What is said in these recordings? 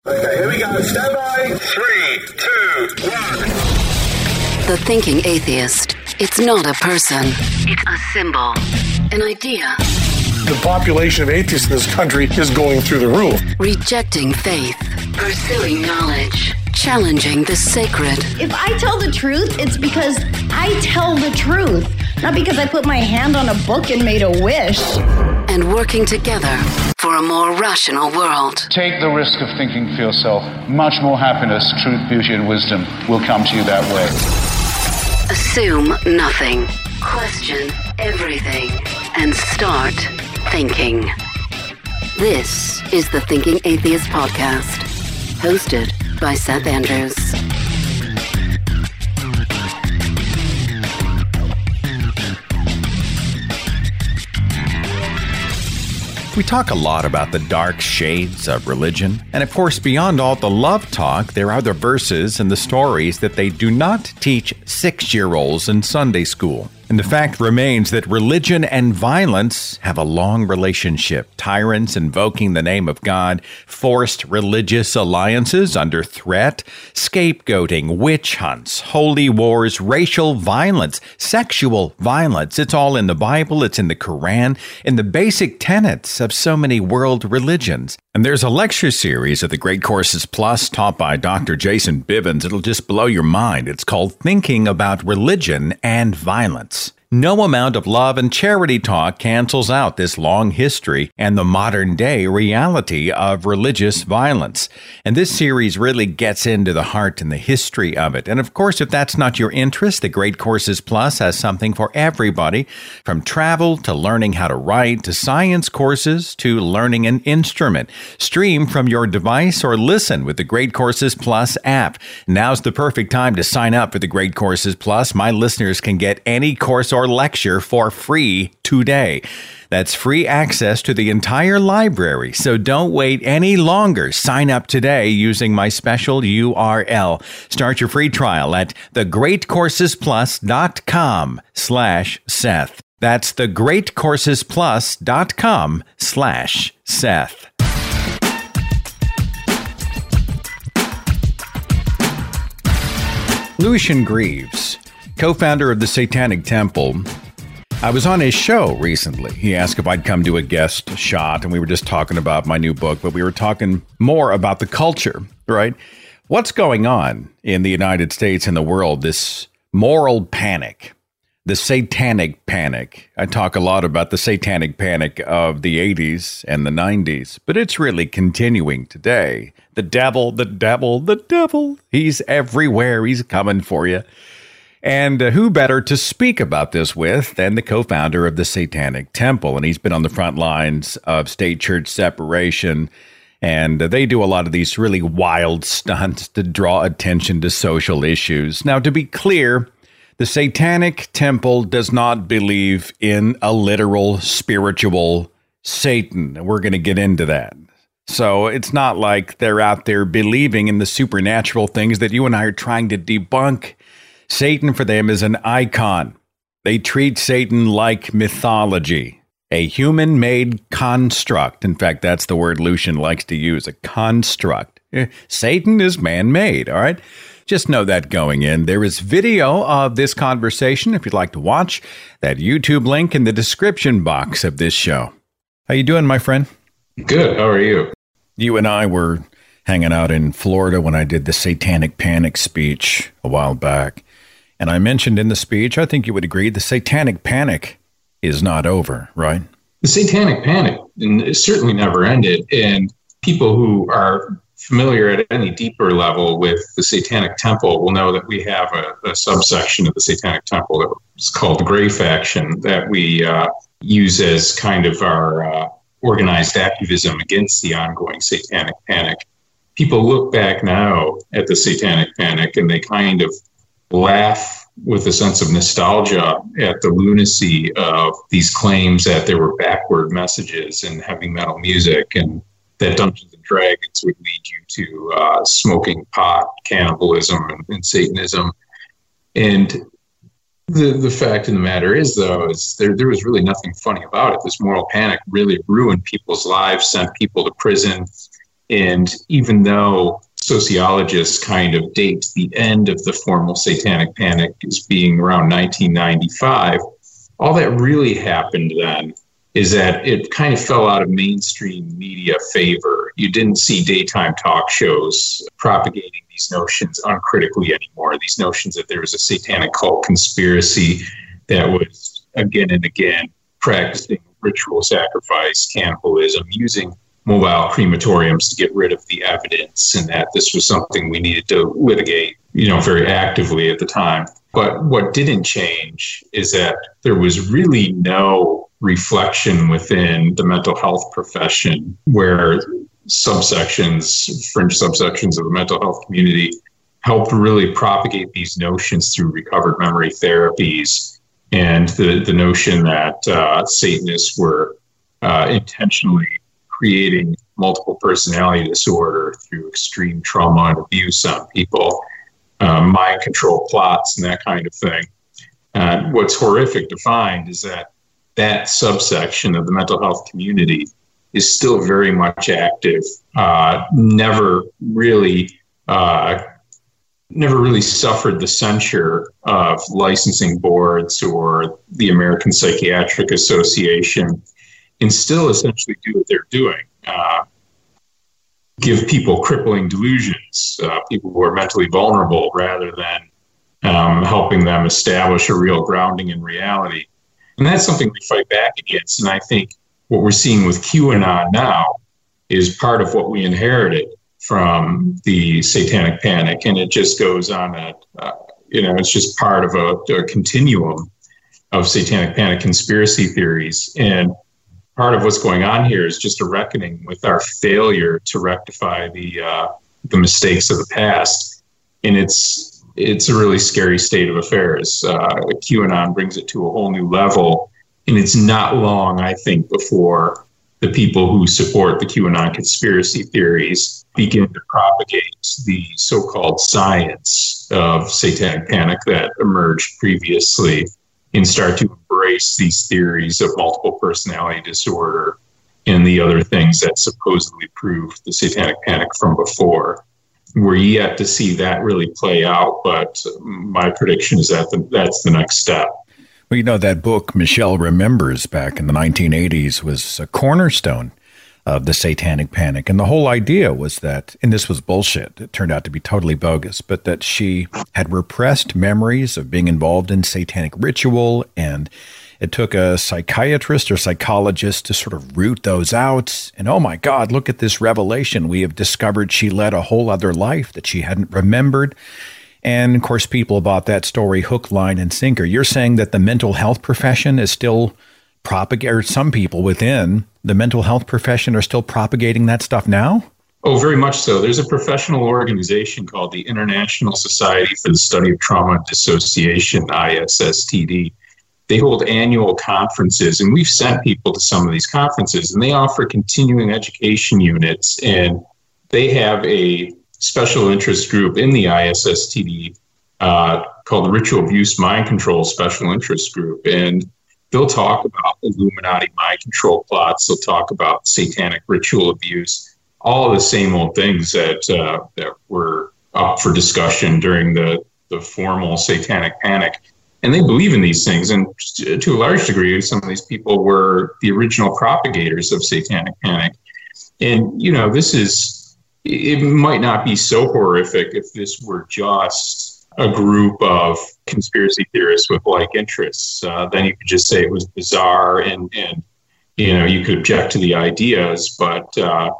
Okay, here we go. Stand by. 3, 2, 1. The thinking atheist. It's not a person. It's a symbol. An idea. The population of atheists in this country is going through the roof. Rejecting faith. Pursuing knowledge. Challenging the sacred. If I tell the truth, it's because I tell the truth. Not because I put my hand on a book and made a wish. And working together for a more rational world. Take the risk of thinking for yourself. Much more happiness, truth, beauty, and wisdom will come to you that way. Assume nothing. Question everything. And start thinking. This is the Thinking Atheist Podcast. Hosted by Seth Andrews. We talk a lot about the dark shades of religion, and of course, beyond all the love talk, there are the verses and the stories that they do not teach 6-year-olds in Sunday school. And the fact remains that religion and violence have a long relationship. Tyrants invoking the name of God, forced religious alliances under threat, scapegoating, witch hunts, holy wars, racial violence, sexual violence. It's all in the Bible, it's in the Quran, in the basic tenets of so many world religions. And there's a lecture series at the Great Courses Plus taught by Dr. Jason Bivens. It'll just blow your mind. It's called Thinking About Religion and Violence. No amount of love and charity talk cancels out this long history and the modern day reality of religious violence. And this series really gets into the heart and the history of it. And of course, if that's not your interest, the Great Courses Plus has something for everybody, from travel to learning how to write to science courses to learning an instrument. Stream from your device or listen with the Great Courses Plus app. Now's the perfect time to sign up for the Great Courses Plus. My listeners can get any course or lecture for free today. That's free access to the entire library, so don't wait any longer. Sign up today using my special URL. Start your free trial at thegreatcoursesplus.com/Seth. That's thegreatcoursesplus.com/Seth. Lucien Greaves, co-founder of the Satanic Temple. I was on his show recently. He asked if I'd come do a guest shot, and we were just talking about my new book, but we were talking more about the culture, right? What's going on in the United States and the world, this moral panic, the satanic panic. I talk a lot about the satanic panic of the 80s and the 90s, but it's really continuing today. The devil, the devil, the devil. He's everywhere. He's coming for you. And who better to speak about this with than the co-founder of the Satanic Temple? And he's been on the front lines of state-church separation. And they do a lot of these really wild stunts to draw attention to social issues. Now, to be clear, the Satanic Temple does not believe in a literal spiritual Satan. We're going to get into that. So it's not like they're out there believing in the supernatural things that you and I are trying to debunk. Satan for them is an icon. They treat Satan like mythology, a human-made construct. In fact, that's the word Lucien likes to use, a construct. Satan is man-made, all right? Just know that going in. There is video of this conversation if you'd like to watch. That YouTube link in the description box of this show. How you doing, my friend? Good. How are you? You and I were hanging out in Florida when I did the Satanic Panic speech a while back. And I mentioned in the speech, I think you would agree, the Satanic Panic is not over, right? The Satanic Panic certainly never ended. And people who are familiar at any deeper level with the Satanic Temple will know that we have a subsection of the Satanic Temple that is called the Grey Faction that we use as kind of our organized activism against the ongoing Satanic Panic. People look back now at the Satanic Panic and they kind of laugh with a sense of nostalgia at the lunacy of these claims that there were backward messages in heavy metal music and that Dungeons and Dragons would lead you to smoking pot, cannibalism, and Satanism. And the fact of the matter is, though, is there was really nothing funny about it. This moral panic really ruined people's lives, sent people to prison, And even though sociologists kind of date the end of the formal satanic panic as being around 1995, all that really happened then is that it kind of fell out of mainstream media favor. You didn't see daytime talk shows propagating these notions uncritically anymore, these notions that there was a satanic cult conspiracy that was again and again practicing ritual sacrifice, cannibalism, using mobile crematoriums to get rid of the evidence, and that this was something we needed to litigate, very actively at the time. But what didn't change is that there was really no reflection within the mental health profession where fringe subsections of the mental health community helped really propagate these notions through recovered memory therapies, and the notion that Satanists were intentionally creating multiple personality disorder through extreme trauma and abuse on people, mind control plots and that kind of thing. What's horrific to find is that subsection of the mental health community is still very much active, never really suffered the censure of licensing boards or the American Psychiatric Association, and still essentially do what they're doing. Give people crippling delusions, people who are mentally vulnerable, rather than helping them establish a real grounding in reality. And that's something we fight back against. And I think what we're seeing with QAnon now is part of what we inherited from the Satanic Panic. And it just goes on it's just part of a continuum of Satanic Panic conspiracy theories. And part of what's going on here is just a reckoning with our failure to rectify the mistakes of the past. And it's a really scary state of affairs. QAnon brings it to a whole new level. And it's not long, I think, before the people who support the QAnon conspiracy theories begin to propagate the so-called science of Satanic Panic that emerged previously, and start to embrace these theories of multiple personality disorder and the other things that supposedly proved the Satanic Panic from before. We're yet to see that really play out, but my prediction is that that's the next step. Well, that book, Michelle Remembers, back in the 1980s, was a cornerstone of the Satanic Panic. And the whole idea was that, and this was bullshit, it turned out to be totally bogus, but that she had repressed memories of being involved in satanic ritual, and it took a psychiatrist or psychologist to sort of root those out. And oh my God, look at this revelation. We have discovered she led a whole other life that she hadn't remembered. And of course, people bought that story hook, line, and sinker. You're saying that the mental health profession is still propagating, or some people within the mental health profession are still propagating that stuff now? Oh, very much so. There's a professional organization called the International Society for the Study of Trauma and Dissociation, ISSTD. They hold annual conferences, and we've sent people to some of these conferences, and they offer continuing education units, and they have a special interest group in the ISSTD called the Ritual Abuse Mind Control Special Interest Group. And they'll talk about Illuminati mind control plots. They'll talk about satanic ritual abuse, all the same old things that were up for discussion during the formal Satanic Panic. And they believe in these things. And to a large degree, some of these people were the original propagators of Satanic Panic. And, it might not be so horrific if this were just a group of conspiracy theorists with like interests. Then you could just say it was bizarre and you could object to the ideas, but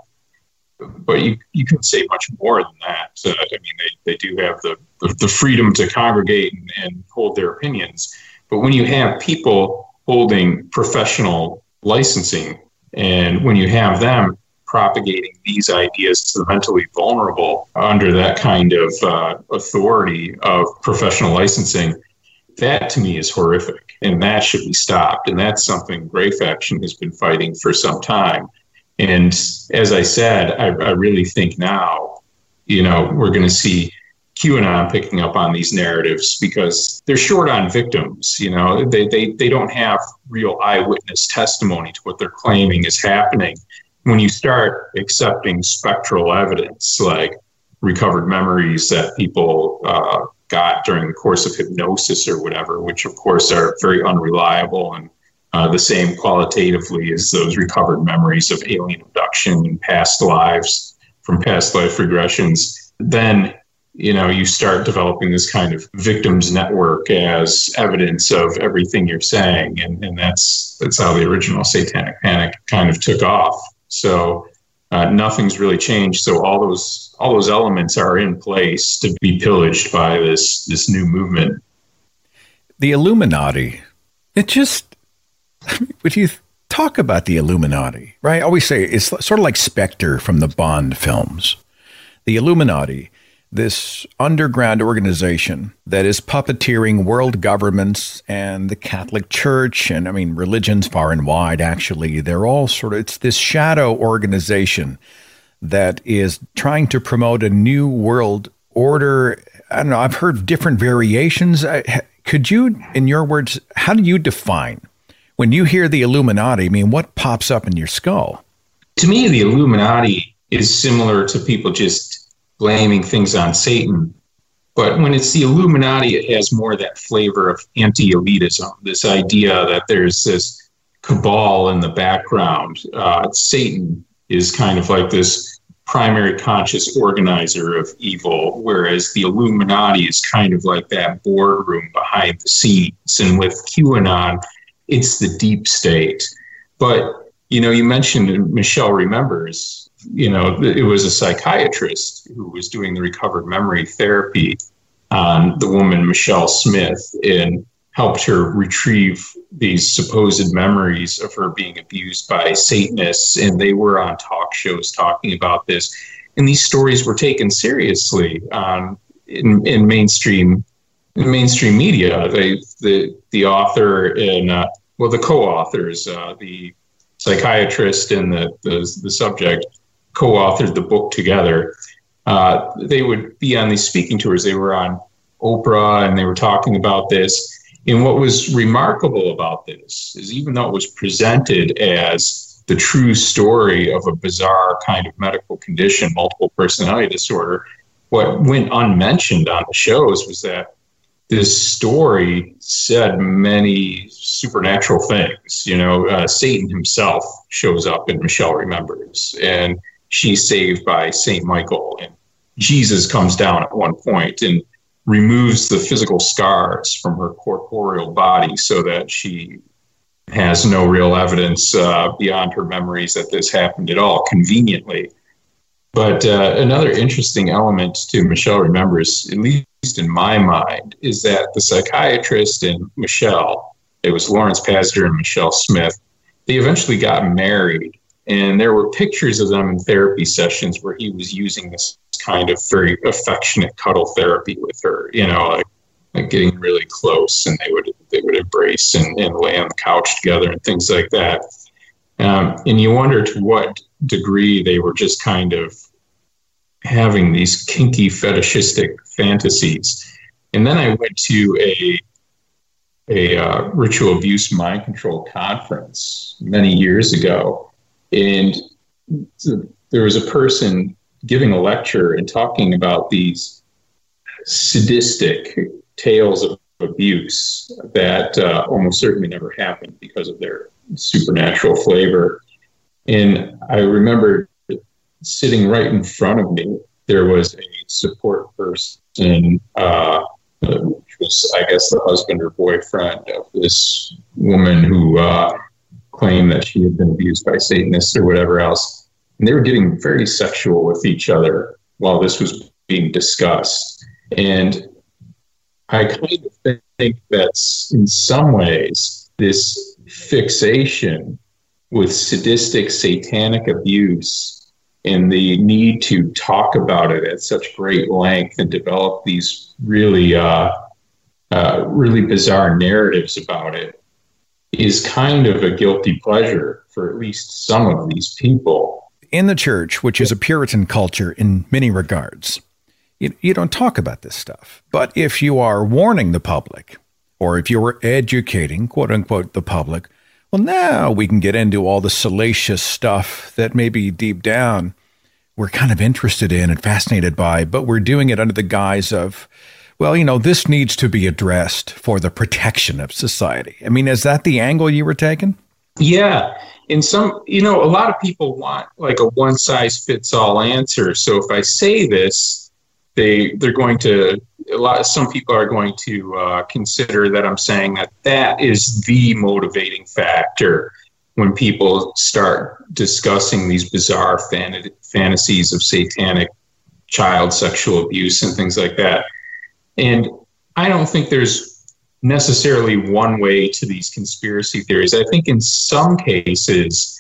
you can say much more than that. They do have the freedom to congregate and hold their opinions. But when you have people holding professional licensing, and when you have them propagating these ideas to the mentally vulnerable under that kind of authority of professional licensing, that to me is horrific, and that should be stopped. And that's something Grey Faction has been fighting for some time. And as I said, I really think now, we're going to see QAnon picking up on these narratives because they're short on victims. They don't have real eyewitness testimony to what they're claiming is happening. when you start accepting spectral evidence, like recovered memories that people got during the course of hypnosis or whatever, which of course are very unreliable and the same qualitatively as those recovered memories of alien abduction and past lives from past life regressions, then you start developing this kind of victims network as evidence of everything you're saying. And that's how the original Satanic Panic kind of took off. So nothing's really changed. So all those elements are in place to be pillaged by this new movement. The Illuminati, when you talk about the Illuminati, right? I always say it's sort of like Spectre from the Bond films. The Illuminati, this underground organization that is puppeteering world governments and the Catholic Church, and religions far and wide, actually, they're all it's this shadow organization that is trying to promote a new world order. I don't know, I've heard different variations. Could you, in your words, how do you define, when you hear the Illuminati, what pops up in your skull? To me, the Illuminati is similar to people just blaming things on Satan. But when it's the Illuminati, it has more that flavor of anti-elitism, this idea that there's this cabal in the background. Satan is kind of like this primary conscious organizer of evil, whereas the Illuminati is kind of like that boardroom behind the scenes. And with QAnon, it's the deep state. But, you mentioned Michelle Remembers. It was a psychiatrist who was doing the recovered memory therapy on the woman, Michelle Smith, and helped her retrieve these supposed memories of her being abused by Satanists. And they were on talk shows talking about this. And these stories were taken seriously in mainstream media. The author and, the co-authors, the psychiatrist and the subject, co-authored the book together. They would be on these speaking tours. They were on Oprah and they were talking about this. And what was remarkable about this is, even though it was presented as the true story of a bizarre kind of medical condition, multiple personality disorder, what went unmentioned on the shows was that this story said many supernatural things. Satan himself shows up in Michelle Remembers, and she's saved by St. Michael, and Jesus comes down at one point and removes the physical scars from her corporeal body so that she has no real evidence beyond her memories that this happened at all, conveniently. But another interesting element to Michelle Remembers, at least in my mind, is that the psychiatrist and Michelle, it was Lawrence Pazder and Michelle Smith, they eventually got married. And there were pictures of them in therapy sessions where he was using this kind of very affectionate cuddle therapy with her, like getting really close, and they would embrace and lay on the couch together and things like that. And you wonder to what degree they were just kind of having these kinky fetishistic fantasies. And then I went to a ritual abuse mind control conference many years ago. And there was a person giving a lecture and talking about these sadistic tales of abuse that almost certainly never happened because of their supernatural flavor. And I remember sitting right in front of me, there was a support person, which was, I guess, the husband or boyfriend of this woman who claimed that she had been abused by Satanists or whatever else. And they were getting very sexual with each other while this was being discussed. And I kind of think that's, in some ways, this fixation with sadistic satanic abuse and the need to talk about it at such great length and develop these really bizarre narratives about it is kind of a guilty pleasure for at least some of these people. In the church, which is a Puritan culture in many regards, you don't talk about this stuff. But if you are warning the public, or if you are educating, quote unquote, the public, Well, now we can get into all the salacious stuff that maybe deep down we're kind of interested in and fascinated by, but we're doing it under the guise of, well, this needs to be addressed for the protection of society. I mean, is that the angle you were taking? Yeah. And a lot of people want like a one size fits all answer. So if I say this, some people are going to consider that I'm saying that is the motivating factor when people start discussing these bizarre fantasies of satanic child sexual abuse and things like that. And I don't think there's necessarily one way to these conspiracy theories. I think in some cases,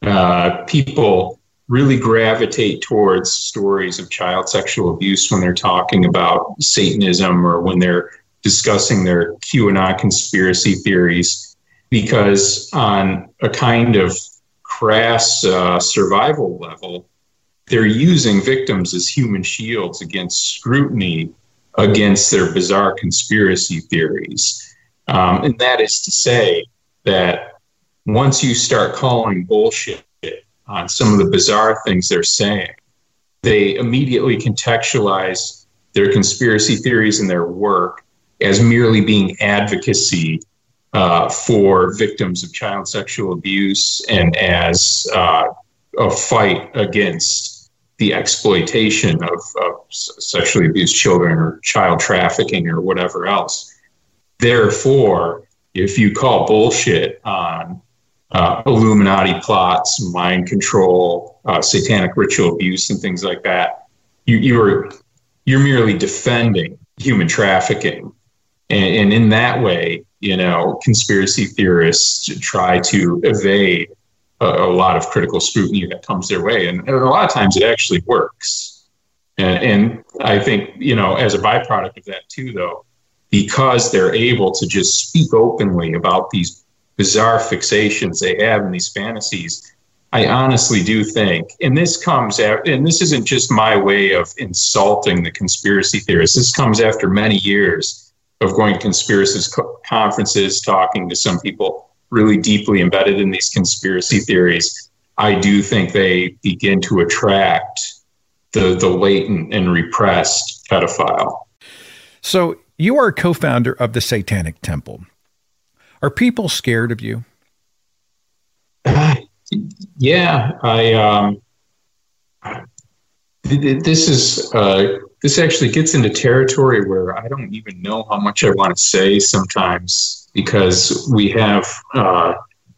people really gravitate towards stories of child sexual abuse when they're talking about Satanism or when they're discussing their QAnon conspiracy theories, because on a kind of crass survival level, they're using victims as human shields against scrutiny against their bizarre conspiracy theories. And that is to say that once you start calling bullshit on some of the bizarre things they're saying, they immediately contextualize their conspiracy theories and their work as merely being advocacy for victims of child sexual abuse and as a fight against the exploitation of sexually abused children or child trafficking or whatever else. Therefore, if you call bullshit on Illuminati plots, mind control, satanic ritual abuse, and things like that, you're merely defending human trafficking. And in that way, conspiracy theorists try to evade a lot of critical scrutiny that comes their way. And a lot of times it actually works. And I think, as a byproduct of that too, though, because they're able to just speak openly about these bizarre fixations they have in these fantasies, I honestly do think, and this isn't just my way of insulting the conspiracy theorists, this comes after many years of going to conspiracy conferences, talking to some people really deeply embedded in these conspiracy theories. I do think they begin to attract the latent and repressed pedophile. So you are a co-founder of the Satanic Temple. Are people scared of you? Yeah, this actually gets into territory where I don't even know how much I want to say sometimes, because we have a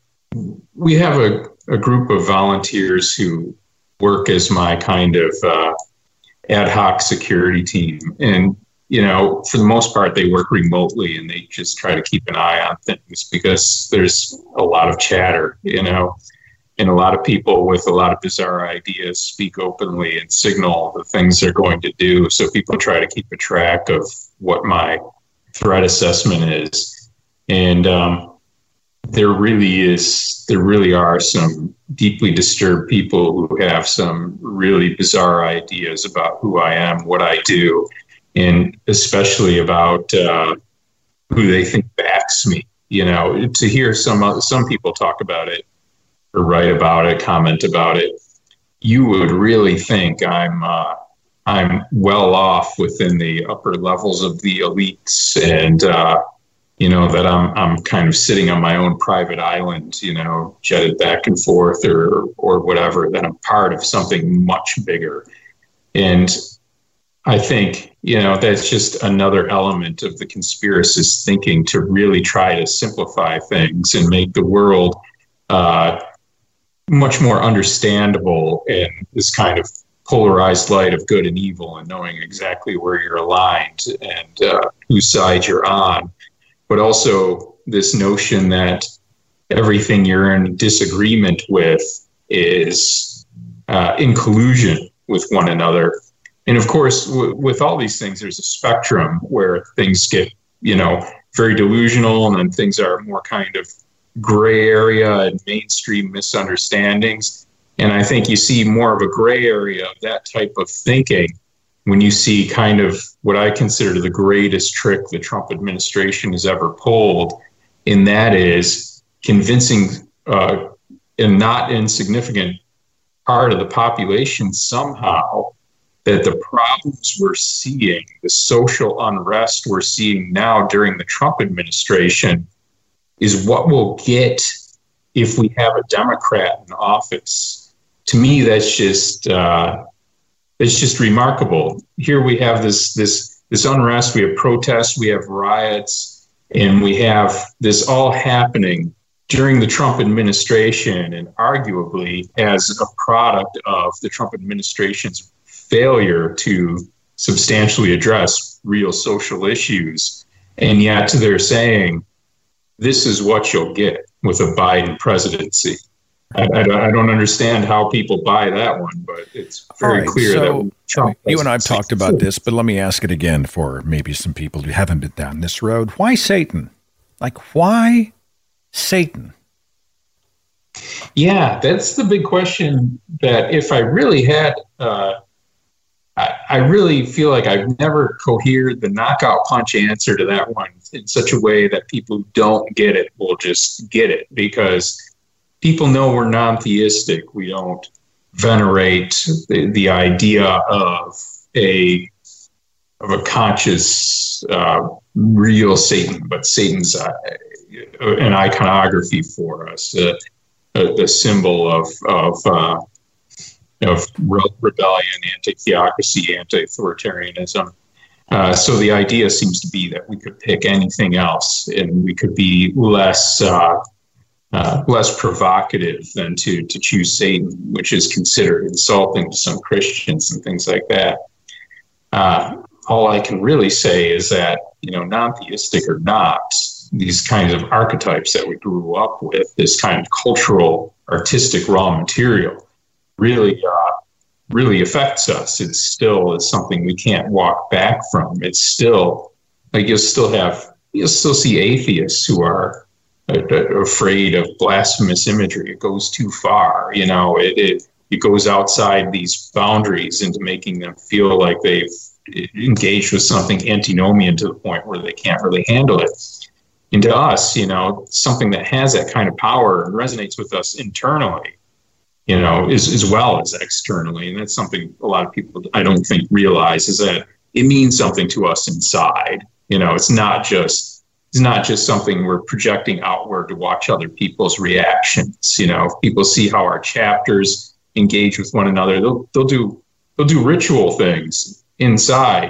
group of volunteers who work as my kind of ad hoc security team. And, for the most part, they work remotely and they just try to keep an eye on things because there's a lot of chatter, and a lot of people with a lot of bizarre ideas speak openly and signal the things they're going to do. So people try to keep a track of what my threat assessment is. And there really are some deeply disturbed people who have some really bizarre ideas about who I am, what I do, and especially about who they think backs me. To hear some people talk about it, or write about it, comment about it, you would really think I'm well off within the upper levels of the elites, and that I'm kind of sitting on my own private island, jetted back and forth or whatever, that I'm part of something much bigger. And I think, that's just another element of the conspiracist thinking to really try to simplify things and make the world much more understandable in this kind of polarized light of good and evil, and knowing exactly where you're aligned and whose side you're on. But also this notion that everything you're in disagreement with is in collusion with one another. And of course, with all these things, there's a spectrum where things get, very delusional, and then things are more kind of gray area and mainstream misunderstandings. And I think you see more of a gray area of that type of thinking when you see kind of what I consider the greatest trick the Trump administration has ever pulled, and that is convincing a not insignificant part of the population somehow that the problems we're seeing, the social unrest we're seeing now during the Trump administration, is what we'll get if we have a Democrat in office. To me, that's just remarkable. Here we have this unrest, we have protests, we have riots, and we have this all happening during the Trump administration, and arguably as a product of the Trump administration's failure to substantially address real social issues. And yet they're saying, this is what you'll get with a Biden presidency. I don't understand how people buy that one, but it's very clear that Trump. You and I have talked about this, but let me ask it again for maybe some people who haven't been down this road. Why Satan? Like, why Satan? Yeah, that's the big question that if I really had, I really feel like I've never cohered the knockout punch answer to that one in such a way that people who don't get it will just get it, because people know we're non-theistic. We don't venerate the idea of a conscious, real Satan, but Satan's an iconography for us, the symbol of rebellion, anti-theocracy, anti-authoritarianism. So the idea seems to be that we could pick anything else, and we could be less provocative than to choose Satan, which is considered insulting to some Christians and things like that. All I can really say is that, non-theistic or not, these kinds of archetypes that we grew up with, this kind of cultural, artistic raw material, really affects us. It still is something we can't walk back from. It's still like you'll still see atheists who are afraid of blasphemous imagery. It goes too far. It goes outside these boundaries into making them feel like they've engaged with something antinomian to the point where they can't really handle it. And to us, something that has that kind of power and resonates with us internally, as well as externally. And that's something a lot of people, I don't think, realize, is that it means something to us inside. It's not just something we're projecting outward to watch other people's reactions. If people see how our chapters engage with one another, they'll do ritual things inside,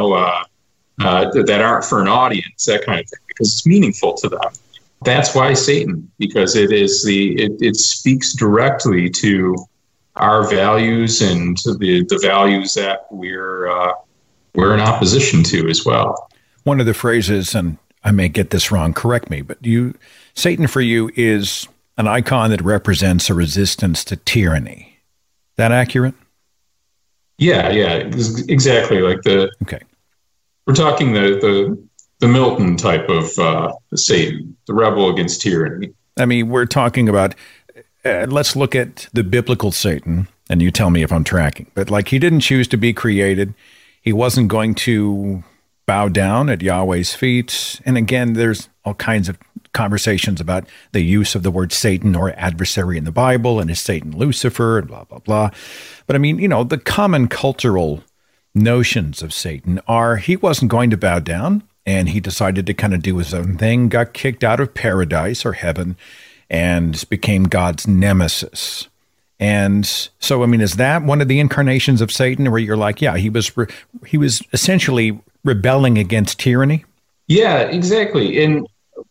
that aren't for an audience, that kind of thing, because it's meaningful to them. That's why Satan, because it speaks directly to our values and to the values that we're in opposition to as well. One of the phrases, and I may get this wrong, correct me, but Satan for you is an icon that represents a resistance to tyranny. Is that accurate? Yeah, exactly. Like we're talking the Milton type of Satan, the rebel against tyranny. I mean, we're talking about, let's look at the biblical Satan, and you tell me if I'm tracking. But he didn't choose to be created. He wasn't going to bow down at Yahweh's feet. And again, there's all kinds of conversations about the use of the word Satan or adversary in the Bible, and is Satan Lucifer, and blah, blah, blah. But I mean, the common cultural notions of Satan are he wasn't going to bow down, and he decided to kind of do his own thing, got kicked out of paradise or heaven, and became God's nemesis. And so, I mean, is that one of the incarnations of Satan where you're like, yeah, he was essentially rebelling against tyranny? Yeah, exactly. And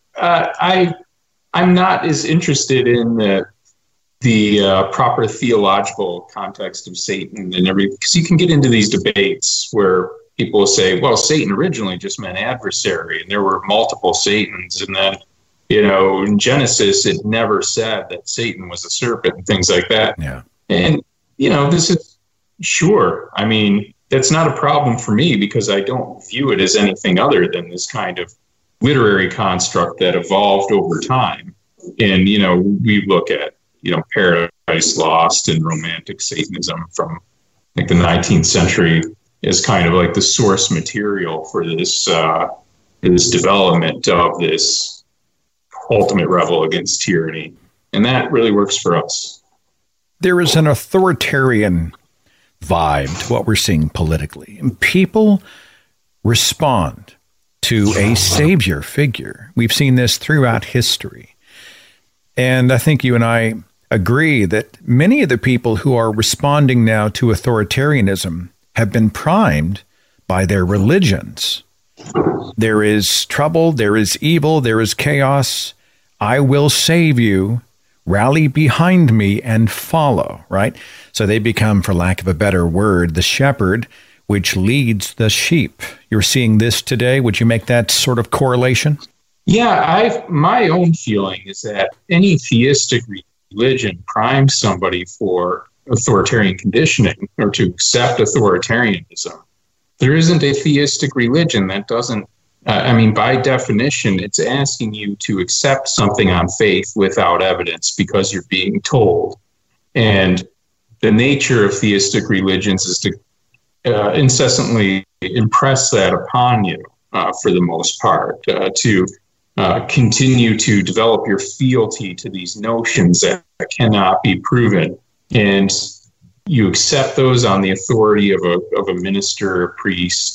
I'm not as interested in the proper theological context of Satan and everything, because you can get into these debates where people say, well, Satan originally just meant adversary, and there were multiple Satans, and then, in Genesis, it never said that Satan was a serpent and things like that. Yeah. And, this is, sure, I mean, that's not a problem for me, because I don't view it as anything other than this kind of literary construct that evolved over time. And, we look at, Paradise Lost and Romantic Satanism from the 19th century as kind of like the source material for this development of this ultimate rebel against tyranny. And that really works for us. There is an authoritarian vibe to what we're seeing politically. And people respond to a savior figure. We've seen this throughout history. And I think you and I agree that many of the people who are responding now to authoritarianism have been primed by their religions. There is trouble, there is evil, there is chaos. I will save you. Rally behind me and follow, right? So they become, for lack of a better word, the shepherd, which leads the sheep. You're seeing this today. Would you make that sort of correlation? Yeah, my own feeling is that any theistic religion primes somebody for authoritarian conditioning or to accept authoritarianism. There isn't a theistic religion that doesn't, by definition, it's asking you to accept something on faith without evidence because you're being told. And the nature of theistic religions is to incessantly impress that upon you for the most part, to continue to develop your fealty to these notions that cannot be proven. And you accept those on the authority of a minister, a priest,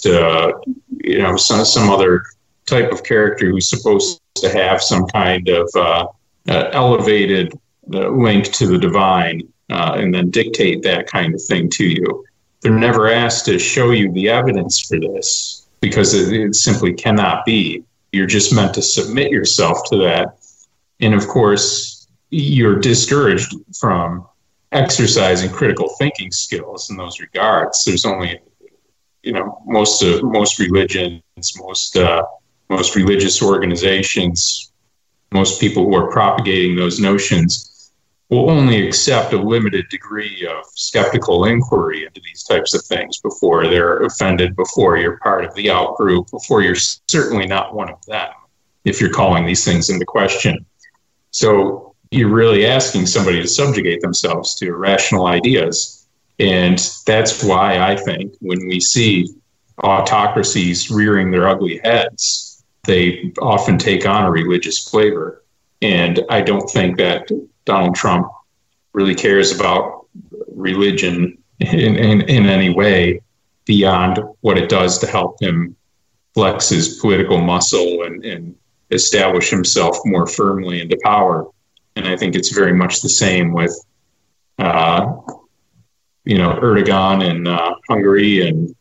some other type of character who's supposed to have some kind of elevated link to the divine, and then dictate that kind of thing to you. They're never asked to show you the evidence for this because it simply cannot be. You're just meant to submit yourself to that. And of course, you're discouraged from exercising critical thinking skills in those regards. There's only, most religions, most religious organizations, most people who are propagating those notions will only accept a limited degree of skeptical inquiry into these types of things before they're offended, before you're part of the out-group, before you're certainly not one of them, if you're calling these things into question. So you're really asking somebody to subjugate themselves to irrational ideas. And that's why I think when we see autocracies rearing their ugly heads, they often take on a religious flavor. And I don't think that Donald Trump really cares about religion in any way beyond what it does to help him flex his political muscle and establish himself more firmly into power. And I think it's very much the same with, Erdogan in Hungary and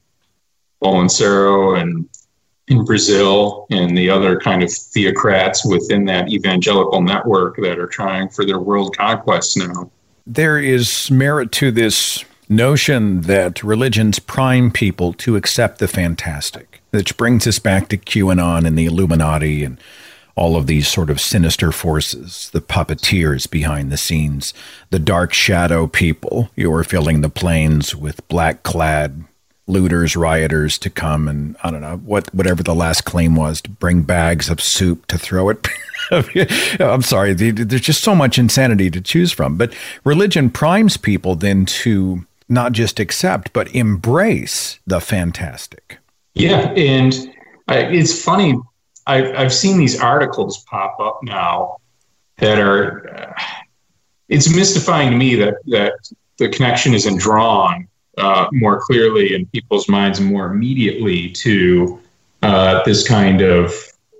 Bolsonaro and in Brazil and the other kind of theocrats within that evangelical network that are trying for their world conquest now. There is merit to this notion that religions prime people to accept the fantastic, which brings us back to QAnon and the Illuminati and all of these sort of sinister forces, the puppeteers behind the scenes, the dark shadow people who are filling the plains with black-clad looters, rioters to come and, I don't know, whatever the last claim was, to bring bags of soup to throw it. I'm sorry, there's just so much insanity to choose from. But religion primes people then to not just accept, but embrace the fantastic. Yeah, and it's funny. I've seen these articles pop up now that are, it's mystifying to me that the connection isn't drawn more clearly in people's minds more immediately to this kind of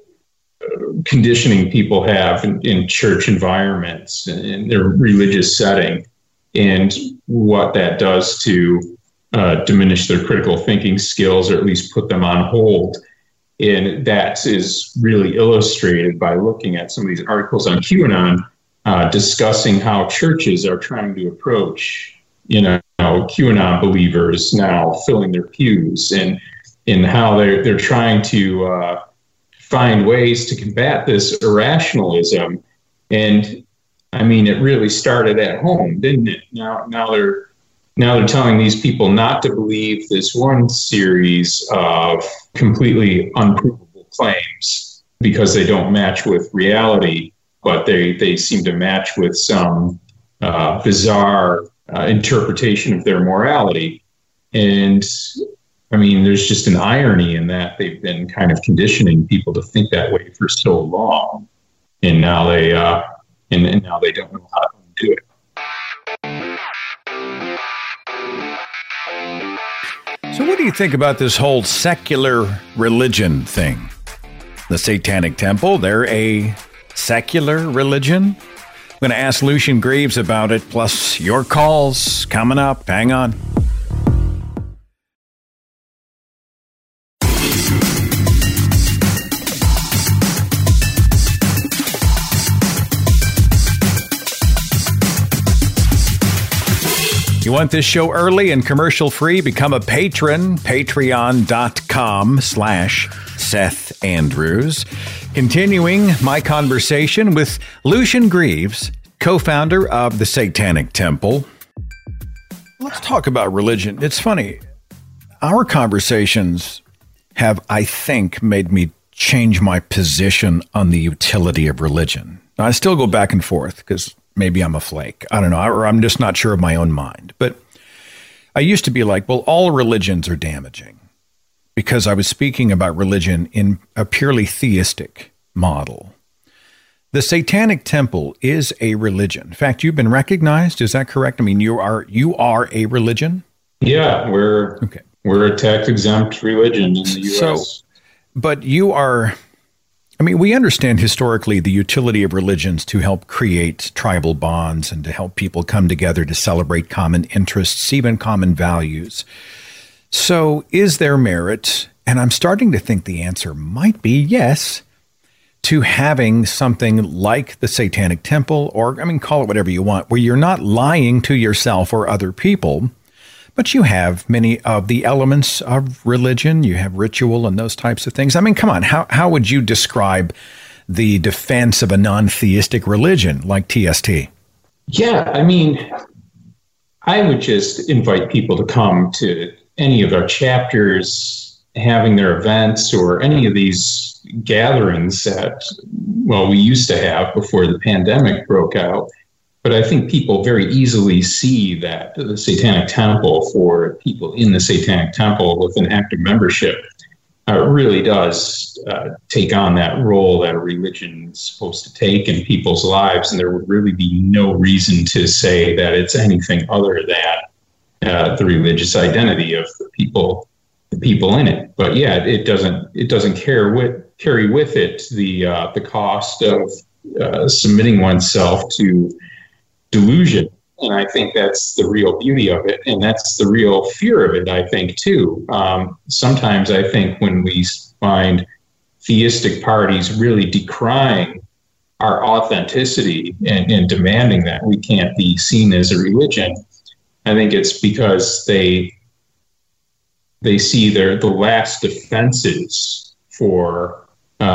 conditioning people have in church environments and in their religious setting, and what that does to diminish their critical thinking skills, or at least put them on hold. And that is really illustrated by looking at some of these articles on QAnon discussing how churches are trying to approach, QAnon believers now filling their pews, and how they're trying to find ways to combat this irrationalism. And I mean, it really started at home, didn't it? Now they're telling these people not to believe this one series of completely unprovable claims because they don't match with reality, but they seem to match with some bizarre interpretation of their morality. And I mean, there's just an irony in that they've been kind of conditioning people to think that way for so long. And now and now they don't know how to do it. So what do you think about this whole secular religion thing? The Satanic Temple, they're a secular religion? I'm going to ask Lucien Greaves about it, plus your calls coming up. Hang on. You want this show early and commercial-free? Become a patron, patreon.com/Seth Andrews. Continuing my conversation with Lucien Greaves, co-founder of the Satanic Temple. Let's talk about religion. It's funny. Our conversations have, I think, made me change my position on the utility of religion. Now, I still go back and forth because maybe I'm a flake. I don't know, or I'm just not sure of my own mind. But I used to be like, well, all religions are damaging, because I was speaking about religion in a purely theistic model. The Satanic Temple is a religion. In fact, you've been recognized. Is that correct? I mean, you are a religion? Yeah, we're a tax-exempt religion in the U.S. So, but you are... I mean, we understand historically the utility of religions to help create tribal bonds and to help people come together to celebrate common interests, even common values. So is there merit, and I'm starting to think the answer might be yes, to having something like the Satanic Temple, or, I mean, call it whatever you want, where you're not lying to yourself or other people, but you have many of the elements of religion. You have ritual and those types of things. I mean, come on, how would you describe the defense of a non-theistic religion like TST? Yeah, I mean, I would just invite people to come to any of our chapters, having their events, or any of these gatherings that, well, we used to have before the pandemic broke out. But I think people very easily see that the Satanic Temple, for people in the Satanic Temple with an active membership, really does take on that role that a religion is supposed to take in people's lives. And there would really be no reason to say that it's anything other than the religious identity of the people in it. But yeah, it doesn't carry with it the cost of submitting oneself to delusion. And I think that's the real beauty of it. And that's the real fear of it, I think, too. Sometimes I think when we find theistic parties really decrying our authenticity and demanding that we can't be seen as a religion, I think it's because they see the last defenses for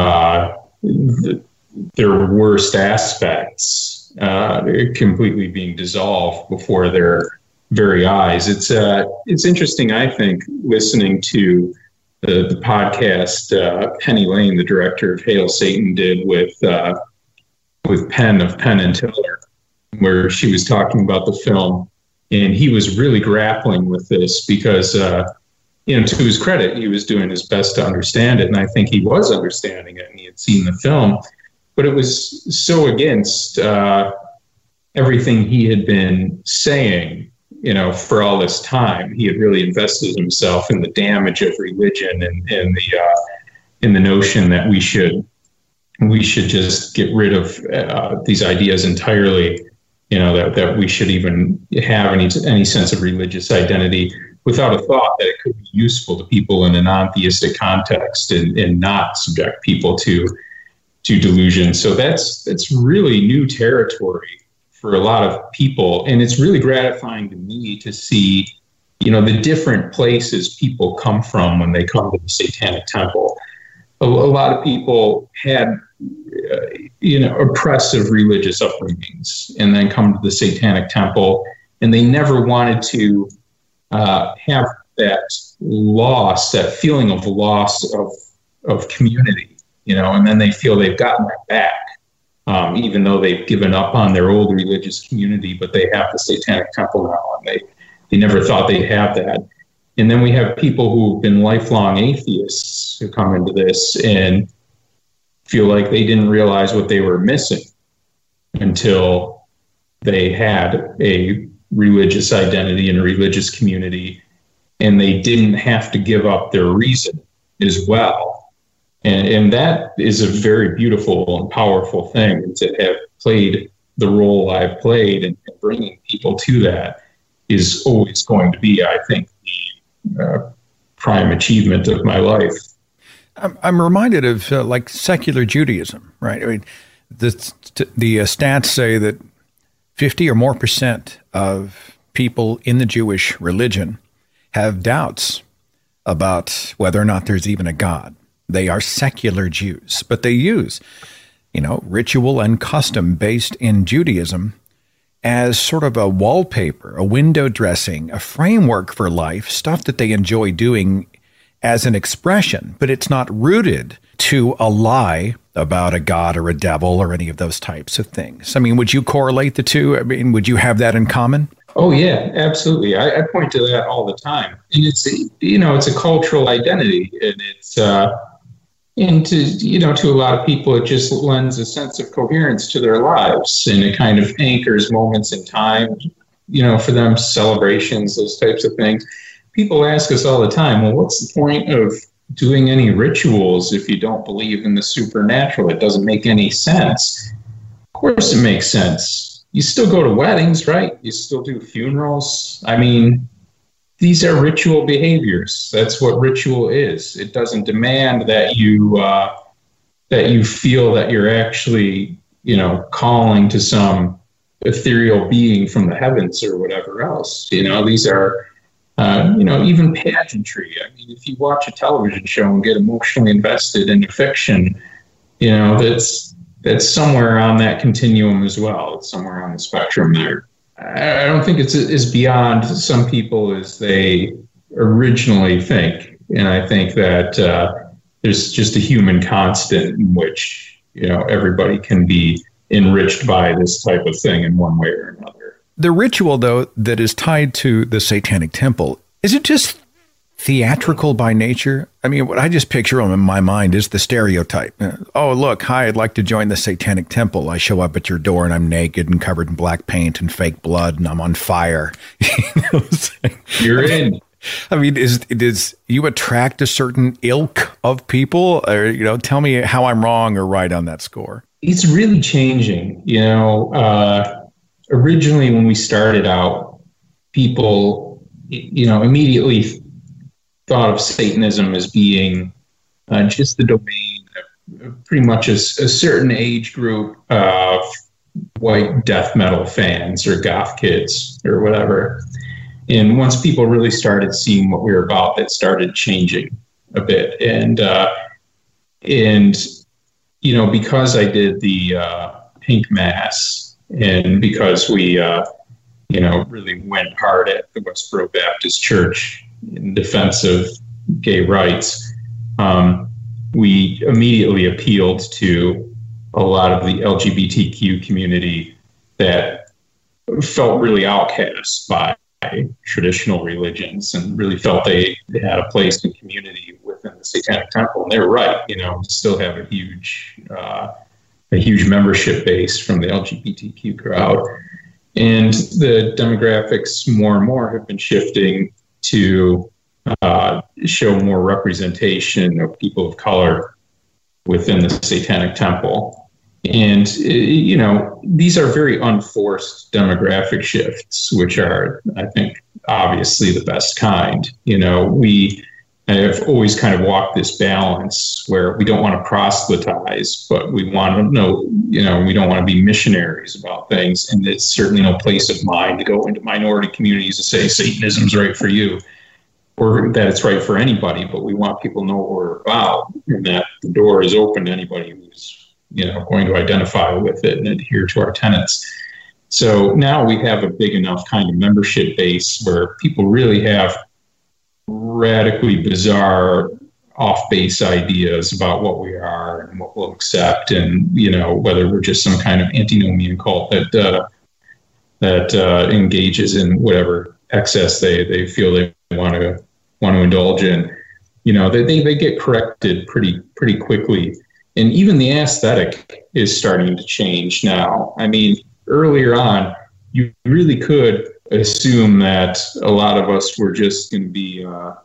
their worst aspects completely being dissolved before their very eyes. It's interesting, I think, listening to the podcast Penny Lane, the director of Hail Satan, did with Penn of Penn and Teller, where she was talking about the film, and he was really grappling with this because, to his credit, he was doing his best to understand it, and I think he was understanding it, and he had seen the film. But it was so against everything he had been saying, for all this time. He had really invested himself in the damage of religion and in the notion that we should just get rid of these ideas entirely. That we should even have any sense of religious identity without a thought that it could be useful to people in a non-theistic context and not subject people to delusion. So that's really new territory for a lot of people. And it's really gratifying to me to see, the different places people come from when they come to the Satanic Temple. A lot of people had, oppressive religious upbringings and then come to the Satanic Temple, and they never wanted to have that loss, that feeling of loss of community. And then they feel they've gotten that back, even though they've given up on their old religious community, but they have the Satanic Temple now, and they never thought they'd have that. And then we have people who've been lifelong atheists who come into this and feel like they didn't realize what they were missing. until they had a religious identity and a religious community, and they didn't have to give up their reason as well. And that is a very beautiful and powerful thing, to have played the role I've played, and bringing people to that is always going to be, I think, the prime achievement of my life. I'm reminded of like secular Judaism, right? I mean, the stats say that 50 or more % of people in the Jewish religion have doubts about whether or not there's even a God. They are secular Jews, but they use, ritual and custom based in Judaism as sort of a wallpaper, a window dressing, a framework for life, stuff that they enjoy doing as an expression, but it's not rooted to a lie about a god or a devil or any of those types of things. I mean, would you correlate the two? I mean, would you have that in common? Oh, yeah, absolutely. I point to that all the time. And it's a cultural identity, and it's, and to a lot of people, it just lends a sense of coherence to their lives, and it kind of anchors moments in time, for them, celebrations, those types of things. People ask us all the time, well, what's the point of doing any rituals if you don't believe in the supernatural? It doesn't make any sense. Of course it makes sense. You still go to weddings, right? You still do funerals. I mean, these are ritual behaviors. That's what ritual is. It doesn't demand that you feel that you're actually, calling to some ethereal being from the heavens or whatever else. These are, even pageantry. I mean, if you watch a television show and get emotionally invested in a fiction, that's somewhere on that continuum as well. It's somewhere on the spectrum there. I don't think it's as beyond some people as they originally think. And I think that there's just a human constant in which, everybody can be enriched by this type of thing in one way or another. The ritual, though, that is tied to the Satanic Temple, is it just theatrical by nature? I mean, what I just picture in my mind is the stereotype. Oh, look, hi, I'd like to join the Satanic Temple. I show up at your door and I'm naked and covered in black paint and fake blood and I'm on fire. You're in. I mean, does you attract a certain ilk of people? Or, tell me how I'm wrong or right on that score. It's really changing. Originally, when we started out, people, immediately thought of Satanism as being just the domain of pretty much a certain age group of white death metal fans or goth kids or whatever. And once people really started seeing what we were about, that started changing a bit. And because I did the Pink Mass, and because we, really went hard at the Westboro Baptist Church in defense of gay rights, we immediately appealed to a lot of the LGBTQ community that felt really outcast by traditional religions and really felt they had a place in community within the Satanic Temple. And they were right, we still have a huge membership base from the LGBTQ crowd. And the demographics more and more have been shifting to show more representation of people of color within the Satanic Temple. And, these are very unforced demographic shifts, which are, I think, obviously the best kind. I've always kind of walked this balance where we don't want to proselytize, but we want to know, we don't want to be missionaries about things. And it's certainly no place of mind to go into minority communities and say Satanism's right for you or that it's right for anybody. But we want people to know what we're about and that the door is open to anybody who's, going to identify with it and adhere to our tenets. So now we have a big enough kind of membership base where people really have radically bizarre off-base ideas about what we are and what we'll accept, and whether we're just some kind of antinomian cult that engages in whatever excess they feel they want to indulge in. They get corrected pretty quickly. And even the aesthetic is starting to change now. I mean, earlier on, you really could assume that a lot of us were just going to be,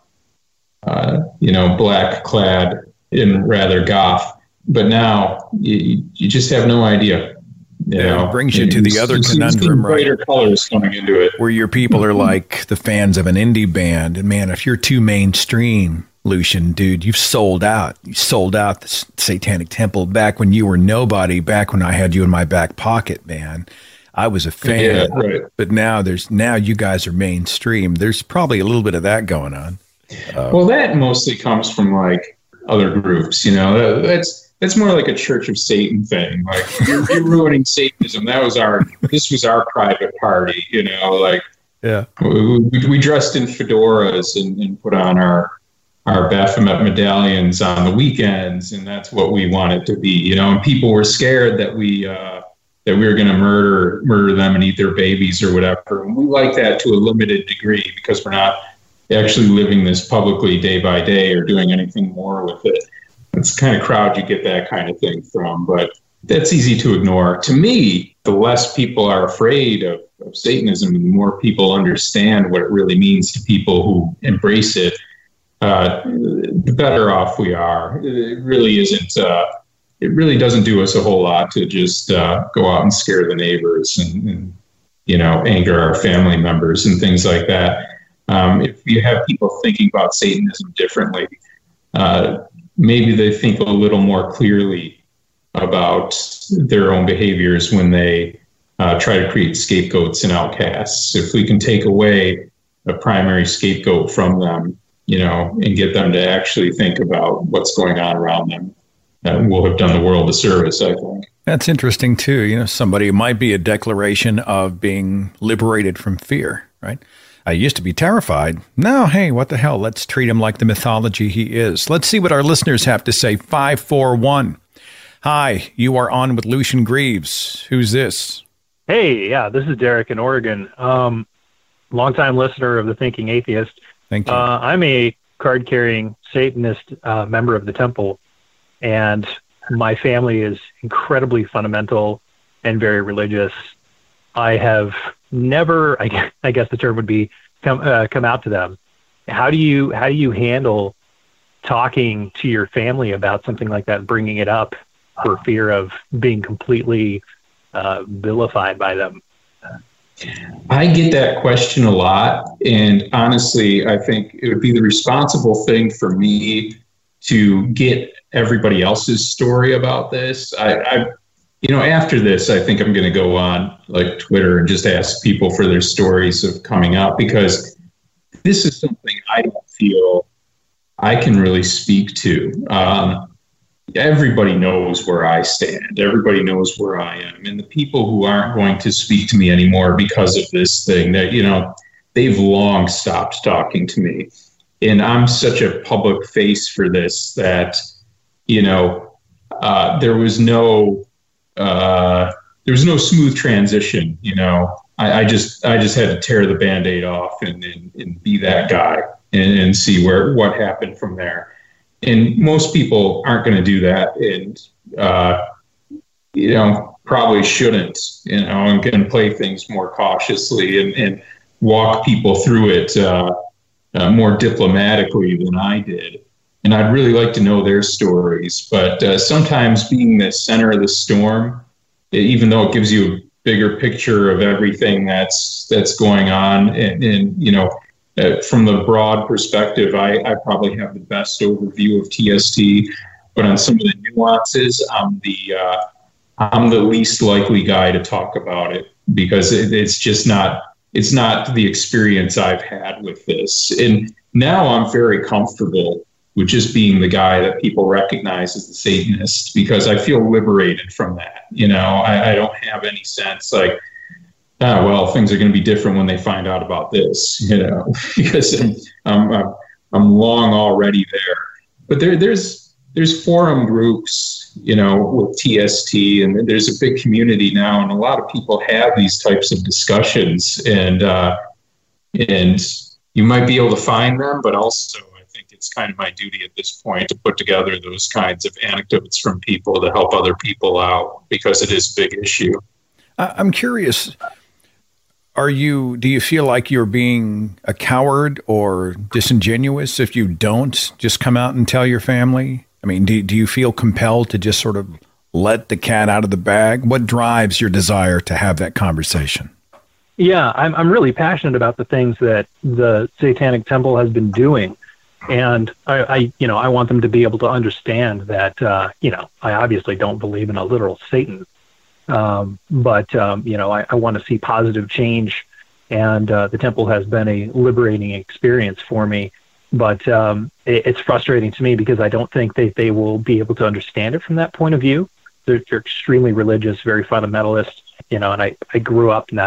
black clad and rather goth. But now you just have no idea. It brings you to the other conundrum, right? Brighter colors coming into it, where your people are like the fans of an indie band, and man, if you're too mainstream, Lucian, dude, you've sold out. You sold out the Satanic Temple back when you were nobody. Back when I had you in my back pocket, man. I was a fan, but now you guys are mainstream. There's probably a little bit of that going on. Well, that mostly comes from like other groups, That's more like a Church of Satan thing. Like you're ruining Satanism. This was our private party, Yeah. We dressed in fedoras and put on our Baphomet medallions on the weekends, and that's what we wanted to be, And people were scared that we were going to murder them and eat their babies or whatever. And we like that to a limited degree because we're not actually living this publicly day by day or doing anything more with it. It's the kind of crowd you get that kind of thing from, but that's easy to ignore. To me, the less people are afraid of Satanism and the more people understand what it really means to people who embrace it, the better off we are. It really isn't. It really doesn't do us a whole lot to just go out and scare the neighbors and anger our family members and things like that. If you have people thinking about Satanism differently, maybe they think a little more clearly about their own behaviors when they try to create scapegoats and outcasts. If we can take away a primary scapegoat from them, and get them to actually think about what's going on around them, we'll have done the world a service, I think. That's interesting, too. Somebody might be a declaration of being liberated from fear, right? I used to be terrified. Now, hey, what the hell? Let's treat him like the mythology he is. Let's see what our listeners have to say. 541. Hi, you are on with Lucian Greaves. Who's this? Hey, yeah, this is Derek in Oregon. Longtime listener of The Thinking Atheist. Thank you. I'm a card-carrying Satanist member of the temple, and my family is incredibly fundamental and very religious. I have never, I guess the term would be, come out to them. How do you handle talking to your family about something like that, bringing it up for fear of being completely vilified by them? I get that question a lot, and honestly, I think it would be the responsible thing for me to get everybody else's story about this. After this, I think I'm going to go on like Twitter and just ask people for their stories of coming out, because this is something I don't feel I can really speak to. Everybody knows where I stand. Everybody knows where I am. And the people who aren't going to speak to me anymore because of this thing, that, they've long stopped talking to me. And I'm such a public face for this that, there was no smooth transition. I just had to tear the Band-Aid off and be that guy and see what happened from there. And most people aren't going to do that, and probably shouldn't. I'm going to play things more cautiously and walk people through it more diplomatically than I did. And I'd really like to know their stories. But sometimes being the center of the storm, even though it gives you a bigger picture of everything that's going on, and from the broad perspective, I probably have the best overview of TST, but on some of the nuances, I'm the least likely guy to talk about it, because it's not the experience I've had with this. And now I'm very comfortable with just being the guy that people recognize as the Satanist, because I feel liberated from that. I don't have any sense like, things are going to be different when they find out about this, because I'm long already there. But there's forum groups, with TST, and there's a big community now, and a lot of people have these types of discussions, and you might be able to find them, but also I think it's kind of my duty at this point to put together those kinds of anecdotes from people to help other people out, because it is a big issue. I'm curious, do you feel like you're being a coward or disingenuous if you don't just come out and tell your family? I mean, do you feel compelled to just sort of let the cat out of the bag? What drives your desire to have that conversation? Yeah, I'm really passionate about the things that the Satanic Temple has been doing. And I want them to be able to understand that, I obviously don't believe in a literal Satan. But I want to see positive change, and the temple has been a liberating experience for me. But it's frustrating to me because I don't think they will be able to understand it from that point of view. They're extremely religious, very fundamentalist, and I grew up in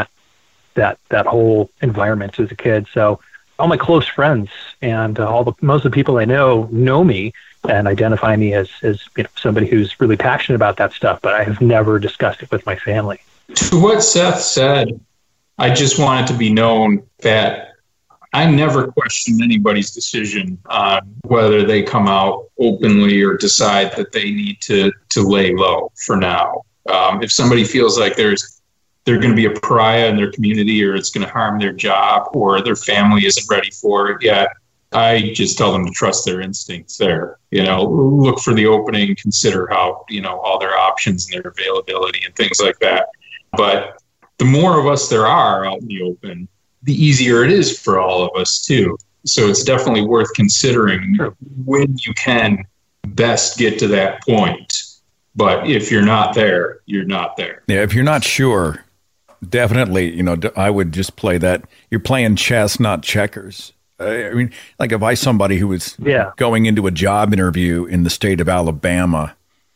that whole environment as a kid. So all my close friends and most of the people I know me and identify me as somebody who's really passionate about that stuff, but I have never discussed it with my family. To what Seth said, I just want it to be known that I never question anybody's decision on whether they come out openly or decide that they need to lay low for now. If somebody feels like they're going to be a pariah in their community, or it's going to harm their job, or their family isn't ready for it yet, I just tell them to trust their instincts there. Look for the opening, consider how, all their options and their availability and things like that. But the more of us there are out in the open, the easier it is for all of us too. So it's definitely worth considering when you can best get to that point. But if you're not there, you're not there. Yeah, if you're not sure, definitely, I would just play that. You're playing chess, not checkers. I mean, like if I somebody who was going into a job interview in the state of Alabama,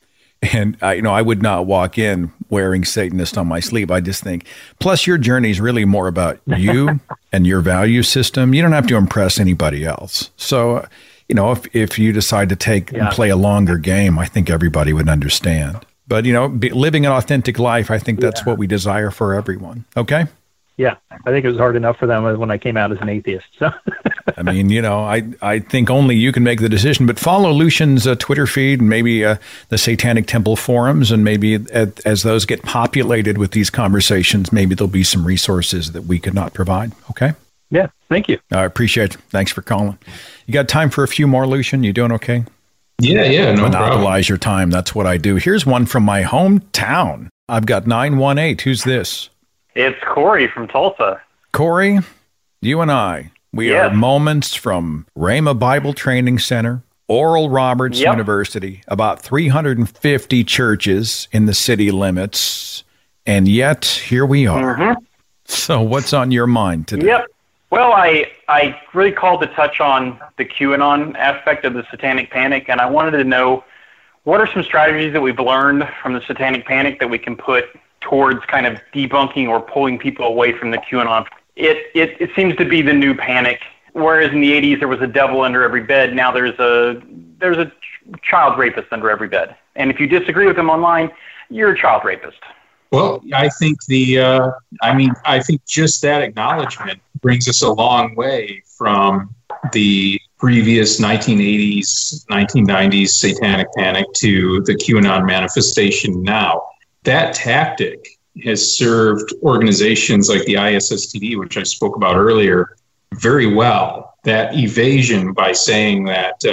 and I would not walk in wearing Satanist on my sleeve. I just think, plus your journey is really more about you and your value system. You don't have to impress anybody else. So, if you decide to take and play a longer game, I think everybody would understand. But, living an authentic life, I think that's what we desire for everyone. Okay? Yeah, I think it was hard enough for them when I came out as an atheist. So, I mean, I think only you can make the decision. But follow Lucian's Twitter feed, and maybe the Satanic Temple forums, and maybe as those get populated with these conversations, maybe there'll be some resources that we could not provide. Okay? Yeah, thank you. I appreciate it. Thanks for calling. You got time for a few more, Lucian? You doing okay? Yeah, no Monopolize your time. That's what I do. Here's one from my hometown. I've got 918. Who's this? It's Corey from Tulsa. Corey, you and I, we are moments from Rhema Bible Training Center, Oral Roberts University, about 350 churches in the city limits, and yet here we are. Mm-hmm. So what's on your mind today? Yep. Well, I really called to touch on the QAnon aspect of the Satanic Panic, and I wanted to know what are some strategies that we've learned from the Satanic Panic that we can put towards kind of debunking or pulling people away from the QAnon. It seems to be the new panic. Whereas in the 80s there was a devil under every bed, now there's a child rapist under every bed. And if you disagree with them online, you're a child rapist. Well, I think I think just that acknowledgement brings us a long way from the previous 1980s, 1990s Satanic Panic to the QAnon manifestation now. That tactic has served organizations like the ISSTD, which I spoke about earlier, very well. That evasion by saying that,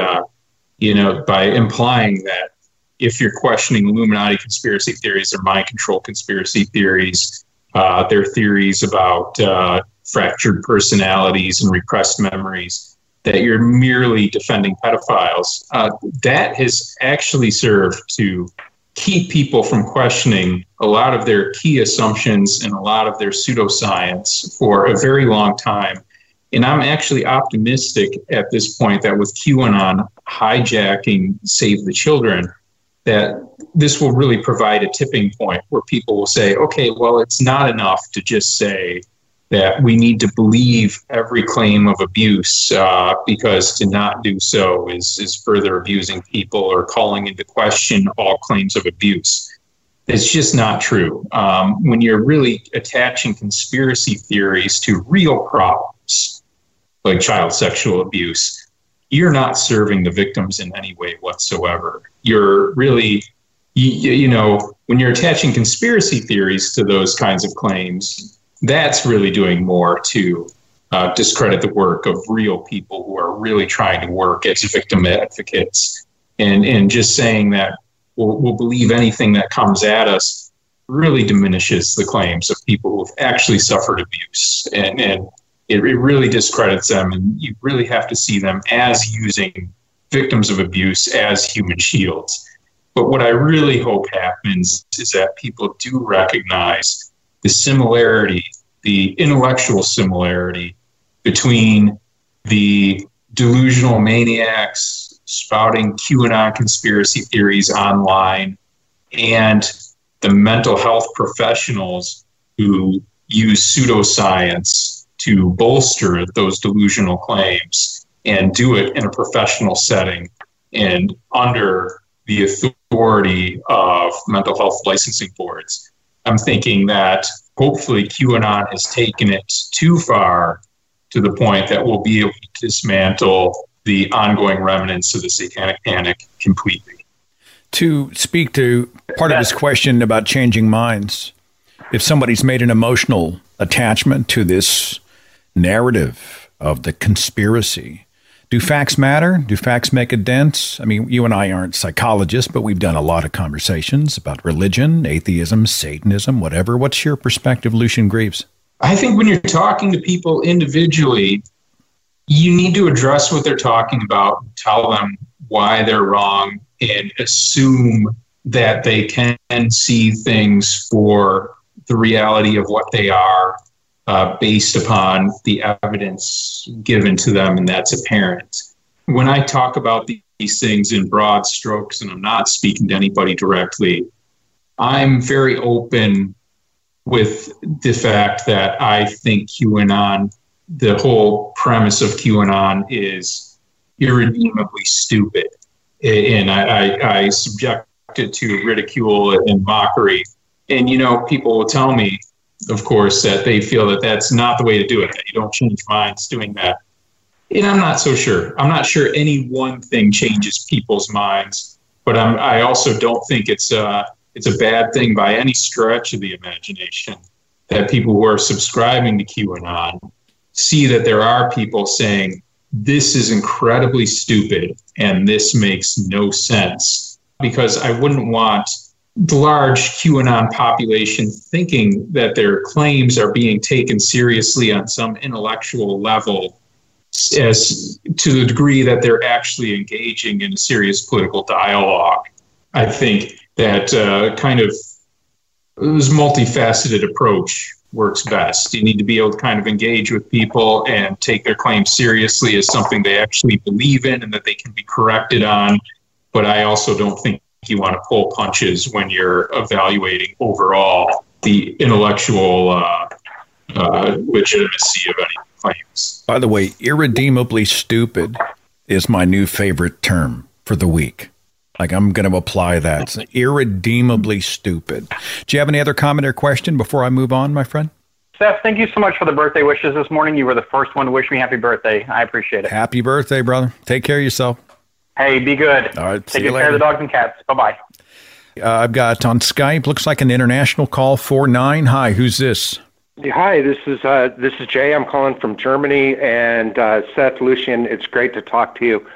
by implying that if you're questioning Illuminati conspiracy theories or mind control conspiracy theories, their theories about fractured personalities and repressed memories, that you're merely defending pedophiles, that has actually served to keep people from questioning a lot of their key assumptions and a lot of their pseudoscience for a very long time. And I'm actually optimistic at this point that with QAnon hijacking Save the Children, that this will really provide a tipping point where people will say, okay, well, it's not enough to just say that we need to believe every claim of abuse because to not do so is further abusing people or calling into question all claims of abuse. It's just not true. When you're really attaching conspiracy theories to real problems, like child sexual abuse, you're not serving the victims in any way whatsoever. You're really, when you're attaching conspiracy theories to those kinds of claims, that's really doing more to discredit the work of real people who are really trying to work as victim advocates. And just saying that we'll believe anything that comes at us really diminishes the claims of people who've actually suffered abuse. And it really discredits them. And you really have to see them as using victims of abuse as human shields. But what I really hope happens is that people do recognize the similarity, the intellectual similarity between the delusional maniacs spouting QAnon conspiracy theories online and the mental health professionals who use pseudoscience to bolster those delusional claims and do it in a professional setting and under the authority of mental health licensing boards. I'm thinking that hopefully QAnon has taken it too far to the point that we'll be able to dismantle the ongoing remnants of the Satanic Panic completely. To speak to part of his question about changing minds, if somebody's made an emotional attachment to this narrative of the conspiracy, do facts matter? Do facts make a dent? I mean, you and I aren't psychologists, but we've done a lot of conversations about religion, atheism, Satanism, whatever. What's your perspective, Lucien Greaves? I think when you're talking to people individually, you need to address what they're talking about, tell them why they're wrong, and assume that they can see things for the reality of what they are based upon the evidence given to them, and that's apparent. When I talk about these things in broad strokes, and I'm not speaking to anybody directly, I'm very open with the fact that I think QAnon, the whole premise of QAnon is irredeemably stupid. And I subject it to ridicule and mockery. And, people will tell me, of course, that they feel that that's not the way to do it, that you don't change minds doing that. And I'm not so sure. I'm not sure any one thing changes people's minds, but I also don't think it's a bad thing by any stretch of the imagination that people who are subscribing to QAnon see that there are people saying, this is incredibly stupid and this makes no sense. Because I wouldn't want the large QAnon population thinking that their claims are being taken seriously on some intellectual level as to the degree that they're actually engaging in a serious political dialogue. I think that kind of this multifaceted approach works best. You need to be able to kind of engage with people and take their claims seriously as something they actually believe in and that they can be corrected on. But I also don't think you want to pull punches when you're evaluating overall the intellectual legitimacy of any claims. By the way, irredeemably stupid is my new favorite term for the week. Like, I'm going to apply that. It's irredeemably stupid. Do you have any other comment or question before I move on, my friend? Seth, thank you so much for the birthday wishes this morning. You were the first one to wish me happy birthday. I appreciate it. Happy birthday, brother. Take care of yourself. Hey, be good. All right, take good care of the dogs and cats. Bye-bye. I've got on Skype, looks like an international call, 49. Hi, who's this? Hi, this is Jay. I'm calling from Germany. And Seth, Lucien, it's great to talk to you.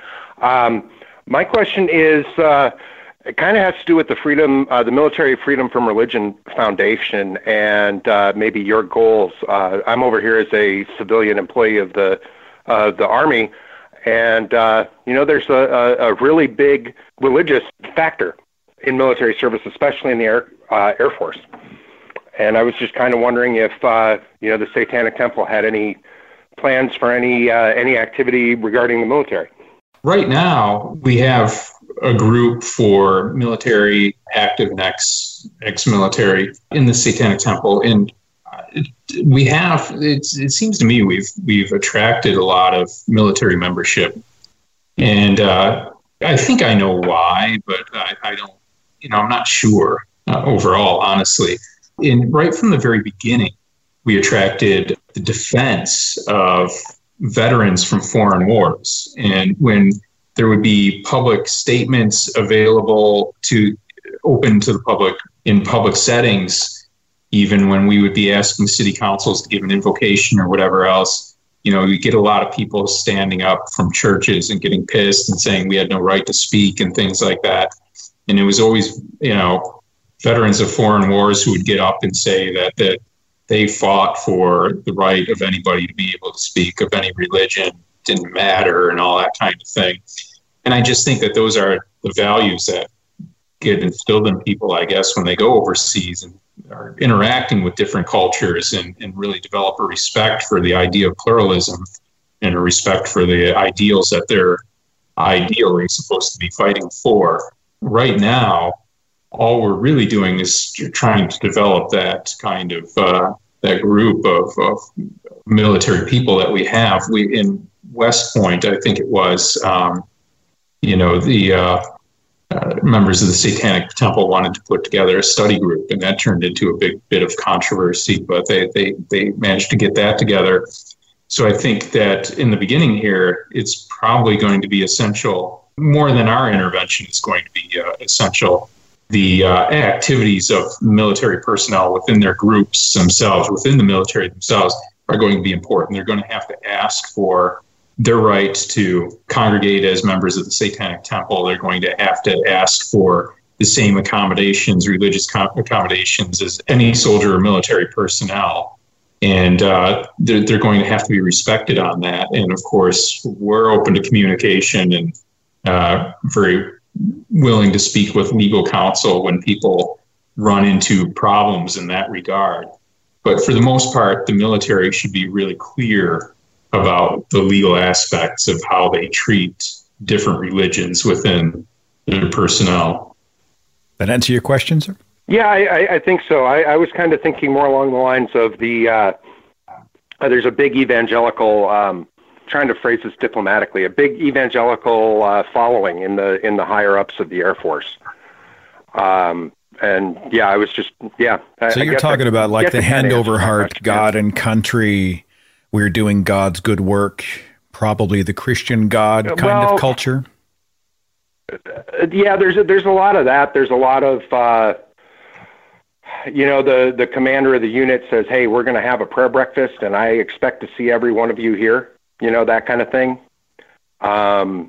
My question is, it kind of has to do with the freedom, the Military Freedom from Religion Foundation, and maybe your goals. I'm over here as a civilian employee of the Army, and there's a really big religious factor in military service, especially in the Air Force. And I was just kind of wondering if the Satanic Temple had any plans for any activity regarding the military. Right now, we have a group for military, active and ex-military in the Satanic Temple, and we have. It seems to me we've attracted a lot of military membership, and I think I know why, but I don't. I'm not sure overall, honestly. And right from the very beginning, we attracted the defense of veterans from foreign wars. And when there would be public statements available to open to the public in public settings, even when we would be asking city councils to give an invocation or whatever else, you get a lot of people standing up from churches and getting pissed and saying we had no right to speak and things like that. And it was always, veterans of foreign wars who would get up and say that they fought for the right of anybody to be able to speak of any religion, didn't matter, and all that kind of thing. And I just think that those are the values that get instilled in people, I guess, when they go overseas and are interacting with different cultures and really develop a respect for the idea of pluralism and a respect for the ideals that they're ideally supposed to be fighting for. Right now, all we're really doing is trying to develop that kind of that group of military people that we have. We in West Point, I think it was, members of the Satanic Temple wanted to put together a study group, and that turned into a big bit of controversy, but they managed to get that together. So I think that in the beginning here, it's probably going to be essential, more than our intervention is going to be essential. The activities of military personnel within their groups themselves, within the military themselves, are going to be important. They're going to have to ask for their right to congregate as members of the Satanic Temple. They're going to have to ask for the same accommodations, religious accommodations, as any soldier or military personnel. And they're going to have to be respected on that. And of course, we're open to communication and very willing to speak with legal counsel when people run into problems in that regard. But for the most part, the military should be really clear about the legal aspects of how they treat different religions within their personnel. That answer your question, sir? Yeah, I think so. I was kind of thinking more along the lines of there's a big evangelical, trying to phrase this diplomatically, a big evangelical following in the higher ups of the Air Force. And yeah, I was just, yeah. So you're talking about like the hand over heart, God and country, we're doing God's good work, probably the Christian God kind of culture? Yeah, there's a lot of that. There's a lot of, the commander of the unit says, hey, we're going to have a prayer breakfast and I expect to see every one of you here, that kind of thing. The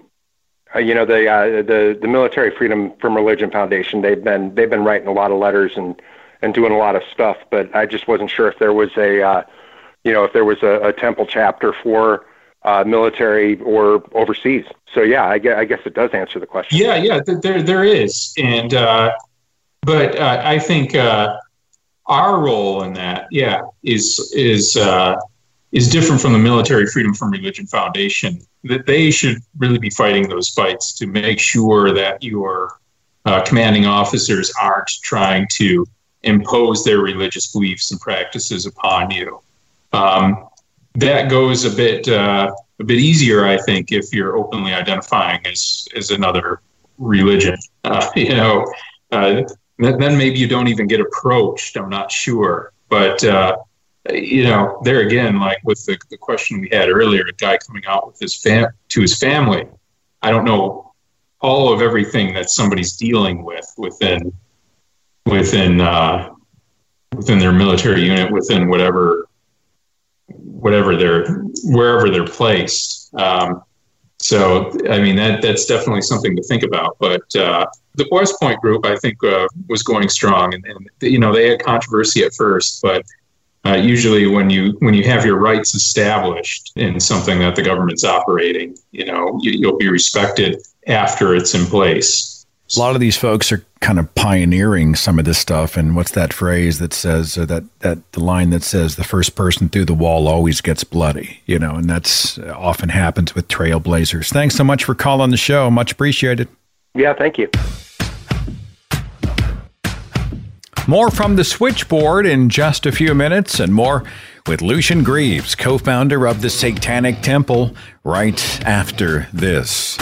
Military Freedom from Religion Foundation, they've been writing a lot of letters and doing a lot of stuff, but I just wasn't sure if there was a temple chapter for military or overseas. So yeah, I guess it does answer the question. Yeah, there is, and but I think our role in that, is different from the Military Freedom from Religion Foundation. That they should really be fighting those fights to make sure that your commanding officers aren't trying to impose their religious beliefs and practices upon you. That goes a bit easier, I think, if you're openly identifying as another religion. Then maybe you don't even get approached. I'm not sure, but there again, like with the question we had earlier, a guy coming out with to his family. I don't know all of everything that somebody's dealing with within their military unit, within wherever they're placed. So, I mean, that's definitely something to think about. But the West Point group, I think, was going strong, and they had controversy at first, but usually when you have your rights established in something that the government's operating, you'll be respected after it's in place. A lot of these folks are kind of pioneering some of this stuff. And what's that phrase that says the line that says the first person through the wall always gets bloody, and that's often happens with trailblazers. Thanks so much for calling the show. Much appreciated. Yeah, thank you. More from the switchboard in just a few minutes, and more with Lucien Greaves, co-founder of the Satanic Temple, right after this.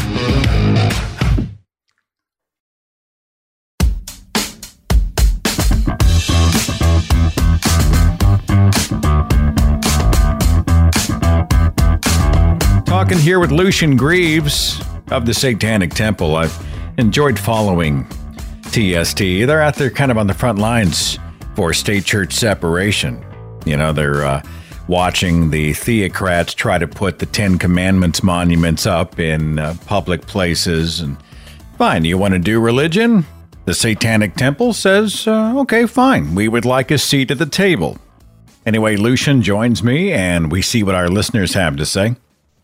Talking here with Lucien Greaves of the Satanic Temple. I've enjoyed following TST. They're out there kind of on the front lines for state-church separation. You know, they're watching the theocrats try to put the Ten Commandments monuments up in public places. And fine, you want to do religion? The Satanic Temple says, okay, fine. We would like a seat at the table. Anyway, Lucien joins me, and we see what our listeners have to say.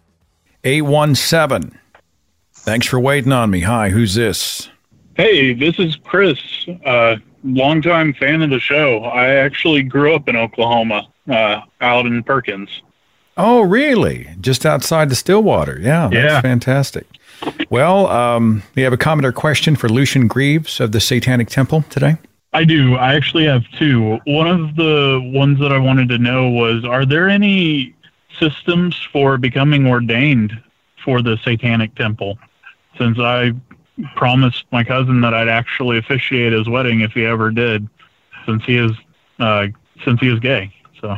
817. Thanks for waiting on me. Hi, who's this? Hey, this is Chris, longtime fan of the show. I actually grew up in Oklahoma, out in Perkins. Oh, really? Just outside the Stillwater. Yeah, that's fantastic. Well, you have a comment or question for Lucien Greaves of the Satanic Temple today? I do. I actually have two. One of the ones that I wanted to know was, are there any systems for becoming ordained for the Satanic Temple? Since I promised my cousin that I'd actually officiate his wedding if he ever did, since he is gay. So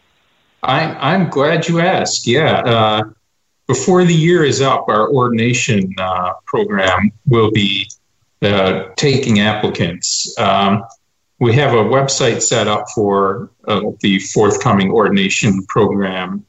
I'm glad you asked. Yeah. Before the year is up, our ordination program will be taking applicants. We have a website set up for the forthcoming ordination program,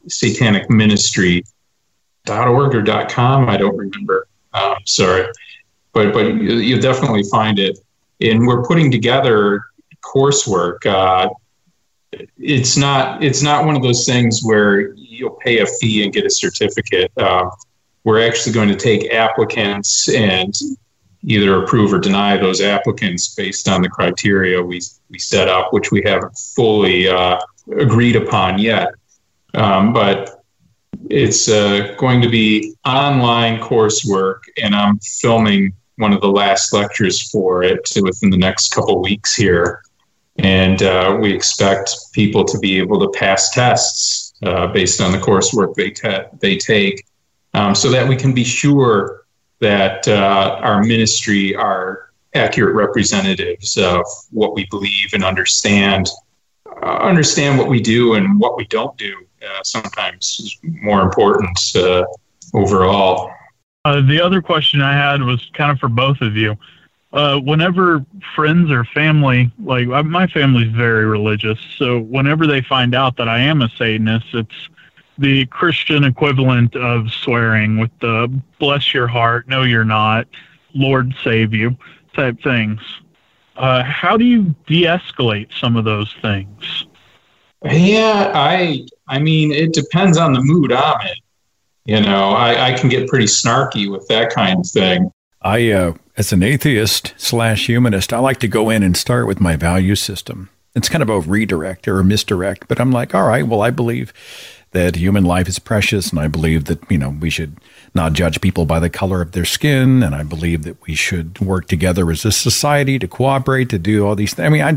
satanicministry.org or .com. I don't remember. Sorry. But you'll definitely find it. And we're putting together coursework. It's not one of those things where you'll pay a fee and get a certificate. We're actually going to take applicants and either approve or deny those applicants based on the criteria we set up, which we haven't fully agreed upon yet. But it's going to be online coursework, and I'm filming one of the last lectures for it within the next couple of weeks here. And we expect people to be able to pass tests based on the coursework they take, so that we can be sure that our ministry are accurate representatives of what we believe and understand what we do and what we don't do. Sometimes is more important overall. The other question I had was kind of for both of you. Whenever friends or family, like my family's very religious, so whenever they find out that I am a Satanist, it's the Christian equivalent of swearing with the bless your heart, no you're not, Lord save you type things. How do you de-escalate some of those things? Yeah, I mean, it depends on the mood I'm in. You know, I can get pretty snarky with that kind of thing. As an atheist/humanist, I like to go in and start with my value system. It's kind of a redirect or a misdirect, but I'm like, all right, well, I believe that human life is precious, and I believe that, we should not judge people by the color of their skin, and I believe that we should work together as a society to cooperate, to do all these things. I mean,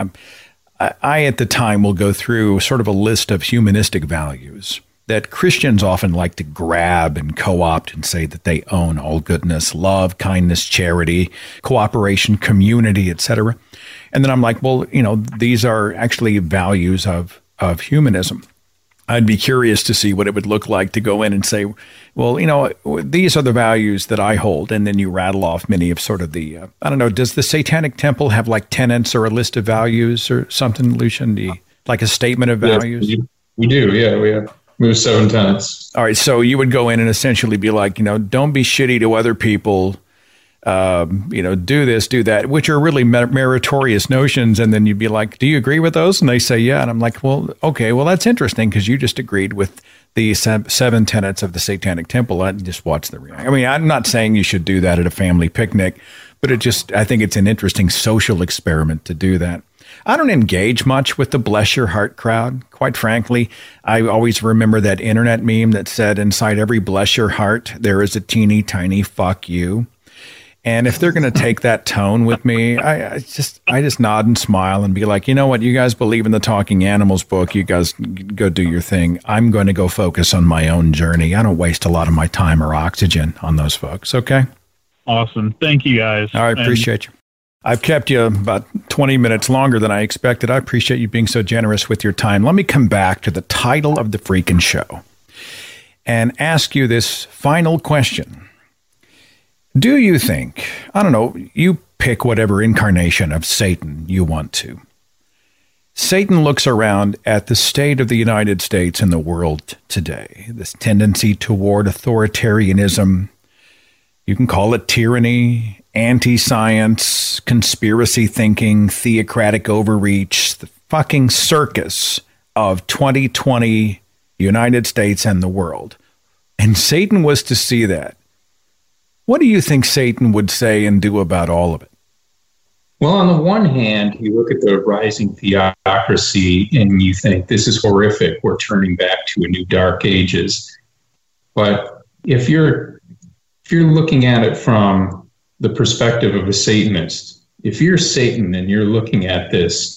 I at the time will go through sort of a list of humanistic values that Christians often like to grab and co-opt and say that they own: all goodness, love, kindness, charity, cooperation, community, etc. And then I'm like, well, these are actually values of humanism. I'd be curious to see what it would look like to go in and say, well, these are the values that I hold. And then you rattle off many of sort of the, I don't know, does the Satanic Temple have like tenets or a list of values or something, Lucien? Like a statement of values? Yeah, we do, yeah. We have 7 tenets. All right, so you would go in and essentially be like, don't be shitty to other people. Do this, do that, which are really meritorious notions. And then you'd be like, do you agree with those? And they say, yeah. And I'm like, well, okay, well, that's interesting because you just agreed with the 7 tenets of the Satanic Temple. I just watch the reaction. I mean, I'm not saying you should do that at a family picnic, but I think it's an interesting social experiment to do that. I don't engage much with the bless your heart crowd. Quite frankly, I always remember that internet meme that said inside every bless your heart, there is a teeny tiny fuck you. And if they're going to take that tone with me, I just nod and smile and be like, you know what, you guys believe in the Talking Animals book. You guys go do your thing. I'm going to go focus on my own journey. I don't waste a lot of my time or oxygen on those folks. Okay. Awesome. Thank you, guys. All right. Appreciate you. I've kept you about 20 minutes longer than I expected. I appreciate you being so generous with your time. Let me come back to the title of the freaking show. and ask you this final question. Do you think, I don't know, you pick whatever incarnation of Satan you want to. Satan looks around at the state of the United States and the world today, this tendency toward authoritarianism. You can call it tyranny, anti-science, conspiracy thinking, theocratic overreach, the fucking circus of 2020 United States and the world. And Satan was to see that. What do you think Satan would say and do about all of it? Well, on the one hand, you look at the rising theocracy and you think this is horrific. We're turning back to a new dark ages. But if you're looking at it from the perspective of a Satanist, if you're Satan and you're looking at this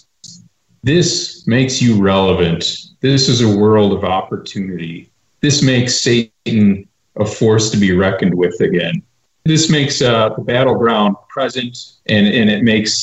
makes you relevant. This is a world of opportunity. This makes Satan a force to be reckoned with again. This makes the battleground present, and it makes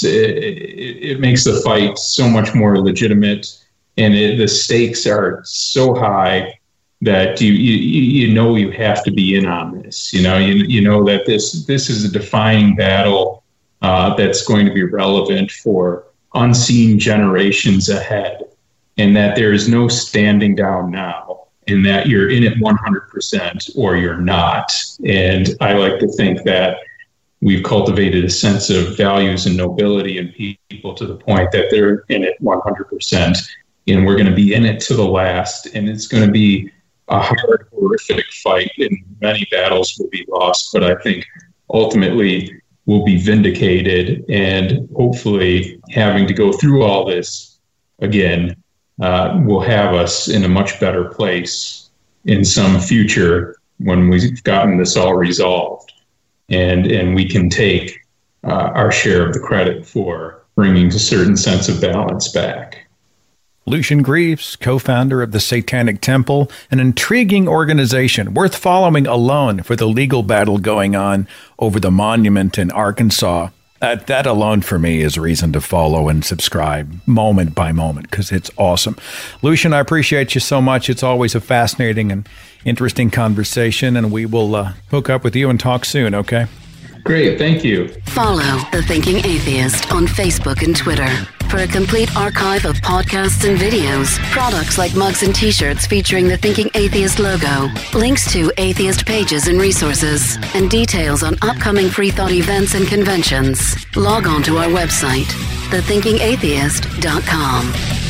the fight so much more legitimate. And the stakes are so high that you know you have to be in on this. You know that this is a defining battle that's going to be relevant for unseen generations ahead, and that there is no standing down now. In that you're in it 100% or you're not. And I like to think that we've cultivated a sense of values and nobility in people to the point that they're in it 100%. And we're going to be in it to the last. And it's going to be a hard, horrific fight. And many battles will be lost. But I think ultimately we'll be vindicated. And hopefully having to go through all this again will have us in a much better place in some future when we've gotten this all resolved, and we can take our share of the credit for bringing a certain sense of balance back. Lucien Greaves, co-founder of the Satanic Temple, an intriguing organization worth following alone for the legal battle going on over the monument in Arkansas. That alone for me is reason to follow and subscribe moment by moment because it's awesome. Lucien, I appreciate you so much. It's always a fascinating and interesting conversation, and we will hook up with you and talk soon, okay? Great, thank you. Follow The Thinking Atheist on Facebook and Twitter. For a complete archive of podcasts and videos, products like mugs and t-shirts featuring the Thinking Atheist logo, links to atheist pages and resources, and details on upcoming Free Thought events and conventions, log on to our website, thethinkingatheist.com.